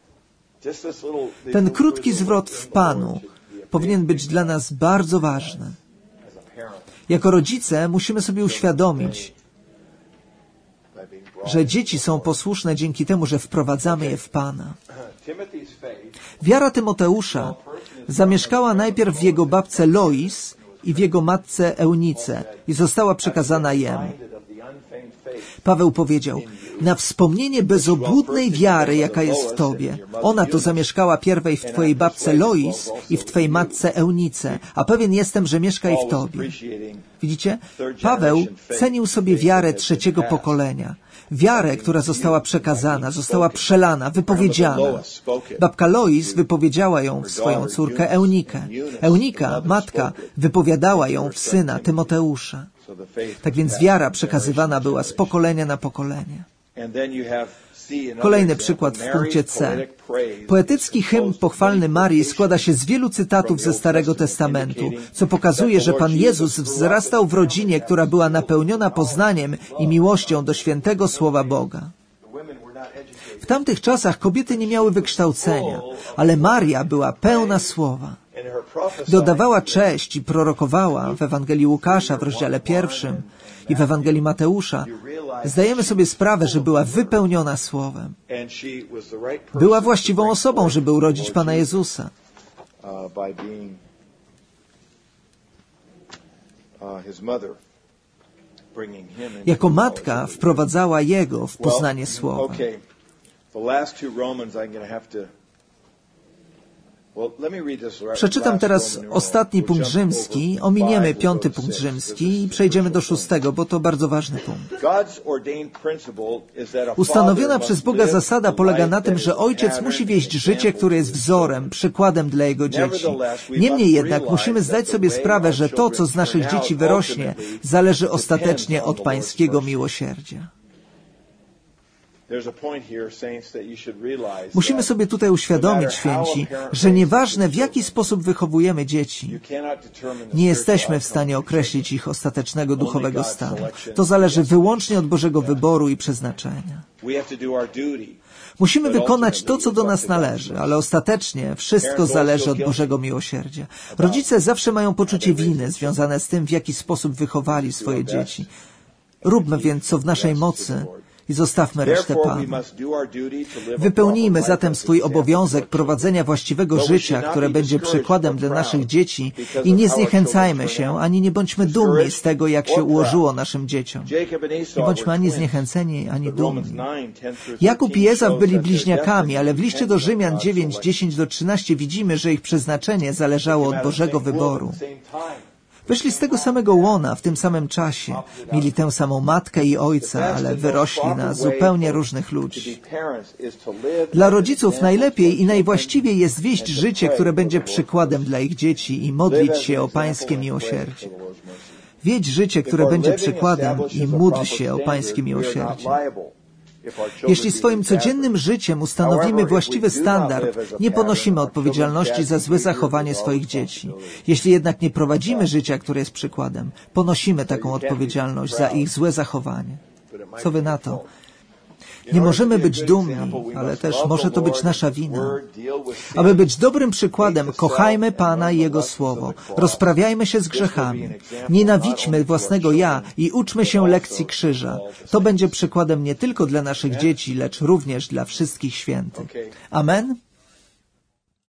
Ten krótki zwrot w Panu powinien być dla nas bardzo ważny. Jako rodzice musimy sobie uświadomić, że dzieci są posłuszne dzięki temu, że wprowadzamy je w Pana. Wiara Tymoteusza zamieszkała najpierw w jego babce Lois i w jego matce Eunice i została przekazana jemu. Paweł powiedział: na wspomnienie bezobłudnej wiary, jaka jest w tobie. Ona to zamieszkała pierwej w twojej babce Lois i w twojej matce Eunice, a pewien jestem, że mieszka i w tobie. Widzicie? Paweł cenił sobie wiarę trzeciego pokolenia. Wiarę, która została przekazana, została przelana, wypowiedziana. Babka Lois wypowiedziała ją w swoją córkę Eunikę. Eunika, matka, wypowiadała ją w syna Tymoteusza. Tak więc wiara przekazywana była z pokolenia na pokolenie. Kolejny przykład w punkcie C. Poetycki hymn pochwalny Marii składa się z wielu cytatów ze Starego Testamentu, co pokazuje, że Pan Jezus wzrastał w rodzinie, która była napełniona poznaniem i miłością do świętego Słowa Boga. W tamtych czasach kobiety nie miały wykształcenia, ale Maria była pełna Słowa. Dodawała cześć i prorokowała w Ewangelii Łukasza w rozdziale pierwszym i w Ewangelii Mateusza. Zdajemy sobie sprawę, że była wypełniona Słowem. Była właściwą osobą, żeby urodzić Pana Jezusa. Jako matka wprowadzała Jego w poznanie Słowa. Przeczytam teraz ostatni punkt rzymski, ominiemy piąty punkt rzymski i przejdziemy do szóstego, bo to bardzo ważny punkt. Ustanowiona przez Boga zasada polega na tym, że ojciec musi wieść życie, które jest wzorem, przykładem dla jego dzieci. Niemniej jednak musimy zdać sobie sprawę, że to, co z naszych dzieci wyrośnie, zależy ostatecznie od pańskiego miłosierdzia. Musimy sobie tutaj uświadomić, święci, że nieważne w jaki sposób wychowujemy dzieci, nie jesteśmy w stanie określić ich ostatecznego duchowego stanu. To zależy wyłącznie od Bożego wyboru i przeznaczenia. Musimy wykonać to, co do nas należy, ale ostatecznie wszystko zależy od Bożego miłosierdzia. Rodzice zawsze mają poczucie winy związane z tym, w jaki sposób wychowali swoje dzieci. Róbmy więc, co w naszej mocy, i zostawmy resztę Panu. Wypełnijmy zatem swój obowiązek prowadzenia właściwego życia, które będzie przykładem dla naszych dzieci i nie zniechęcajmy się, ani nie bądźmy dumni z tego, jak się ułożyło naszym dzieciom. Nie bądźmy ani zniechęceni, ani dumni. Jakub i Ezaw byli bliźniakami, ale w liście do Rzymian dziewięć, dziesięć do trzynastu widzimy, że ich przeznaczenie zależało od Bożego wyboru. Wyszli z tego samego łona w tym samym czasie. Mieli tę samą matkę i ojca, ale wyrośli na zupełnie różnych ludzi. Dla rodziców najlepiej i najwłaściwiej jest wieść życie, które będzie przykładem dla ich dzieci i modlić się o pańskie miłosierdzie. Wiedź życie, które będzie przykładem i módl się o pańskie miłosierdzie. Jeśli swoim codziennym życiem ustanowimy właściwy standard, nie ponosimy odpowiedzialności za złe zachowanie swoich dzieci. Jeśli jednak nie prowadzimy życia, które jest przykładem, ponosimy taką odpowiedzialność za ich złe zachowanie. Co wy na to? Nie możemy być dumni, ale też może to być nasza wina. Aby być dobrym przykładem, kochajmy Pana i Jego Słowo. Rozprawiajmy się z grzechami. Nienawidźmy własnego ja i uczmy się lekcji krzyża. To będzie przykładem nie tylko dla naszych dzieci, lecz również dla wszystkich świętych. Amen?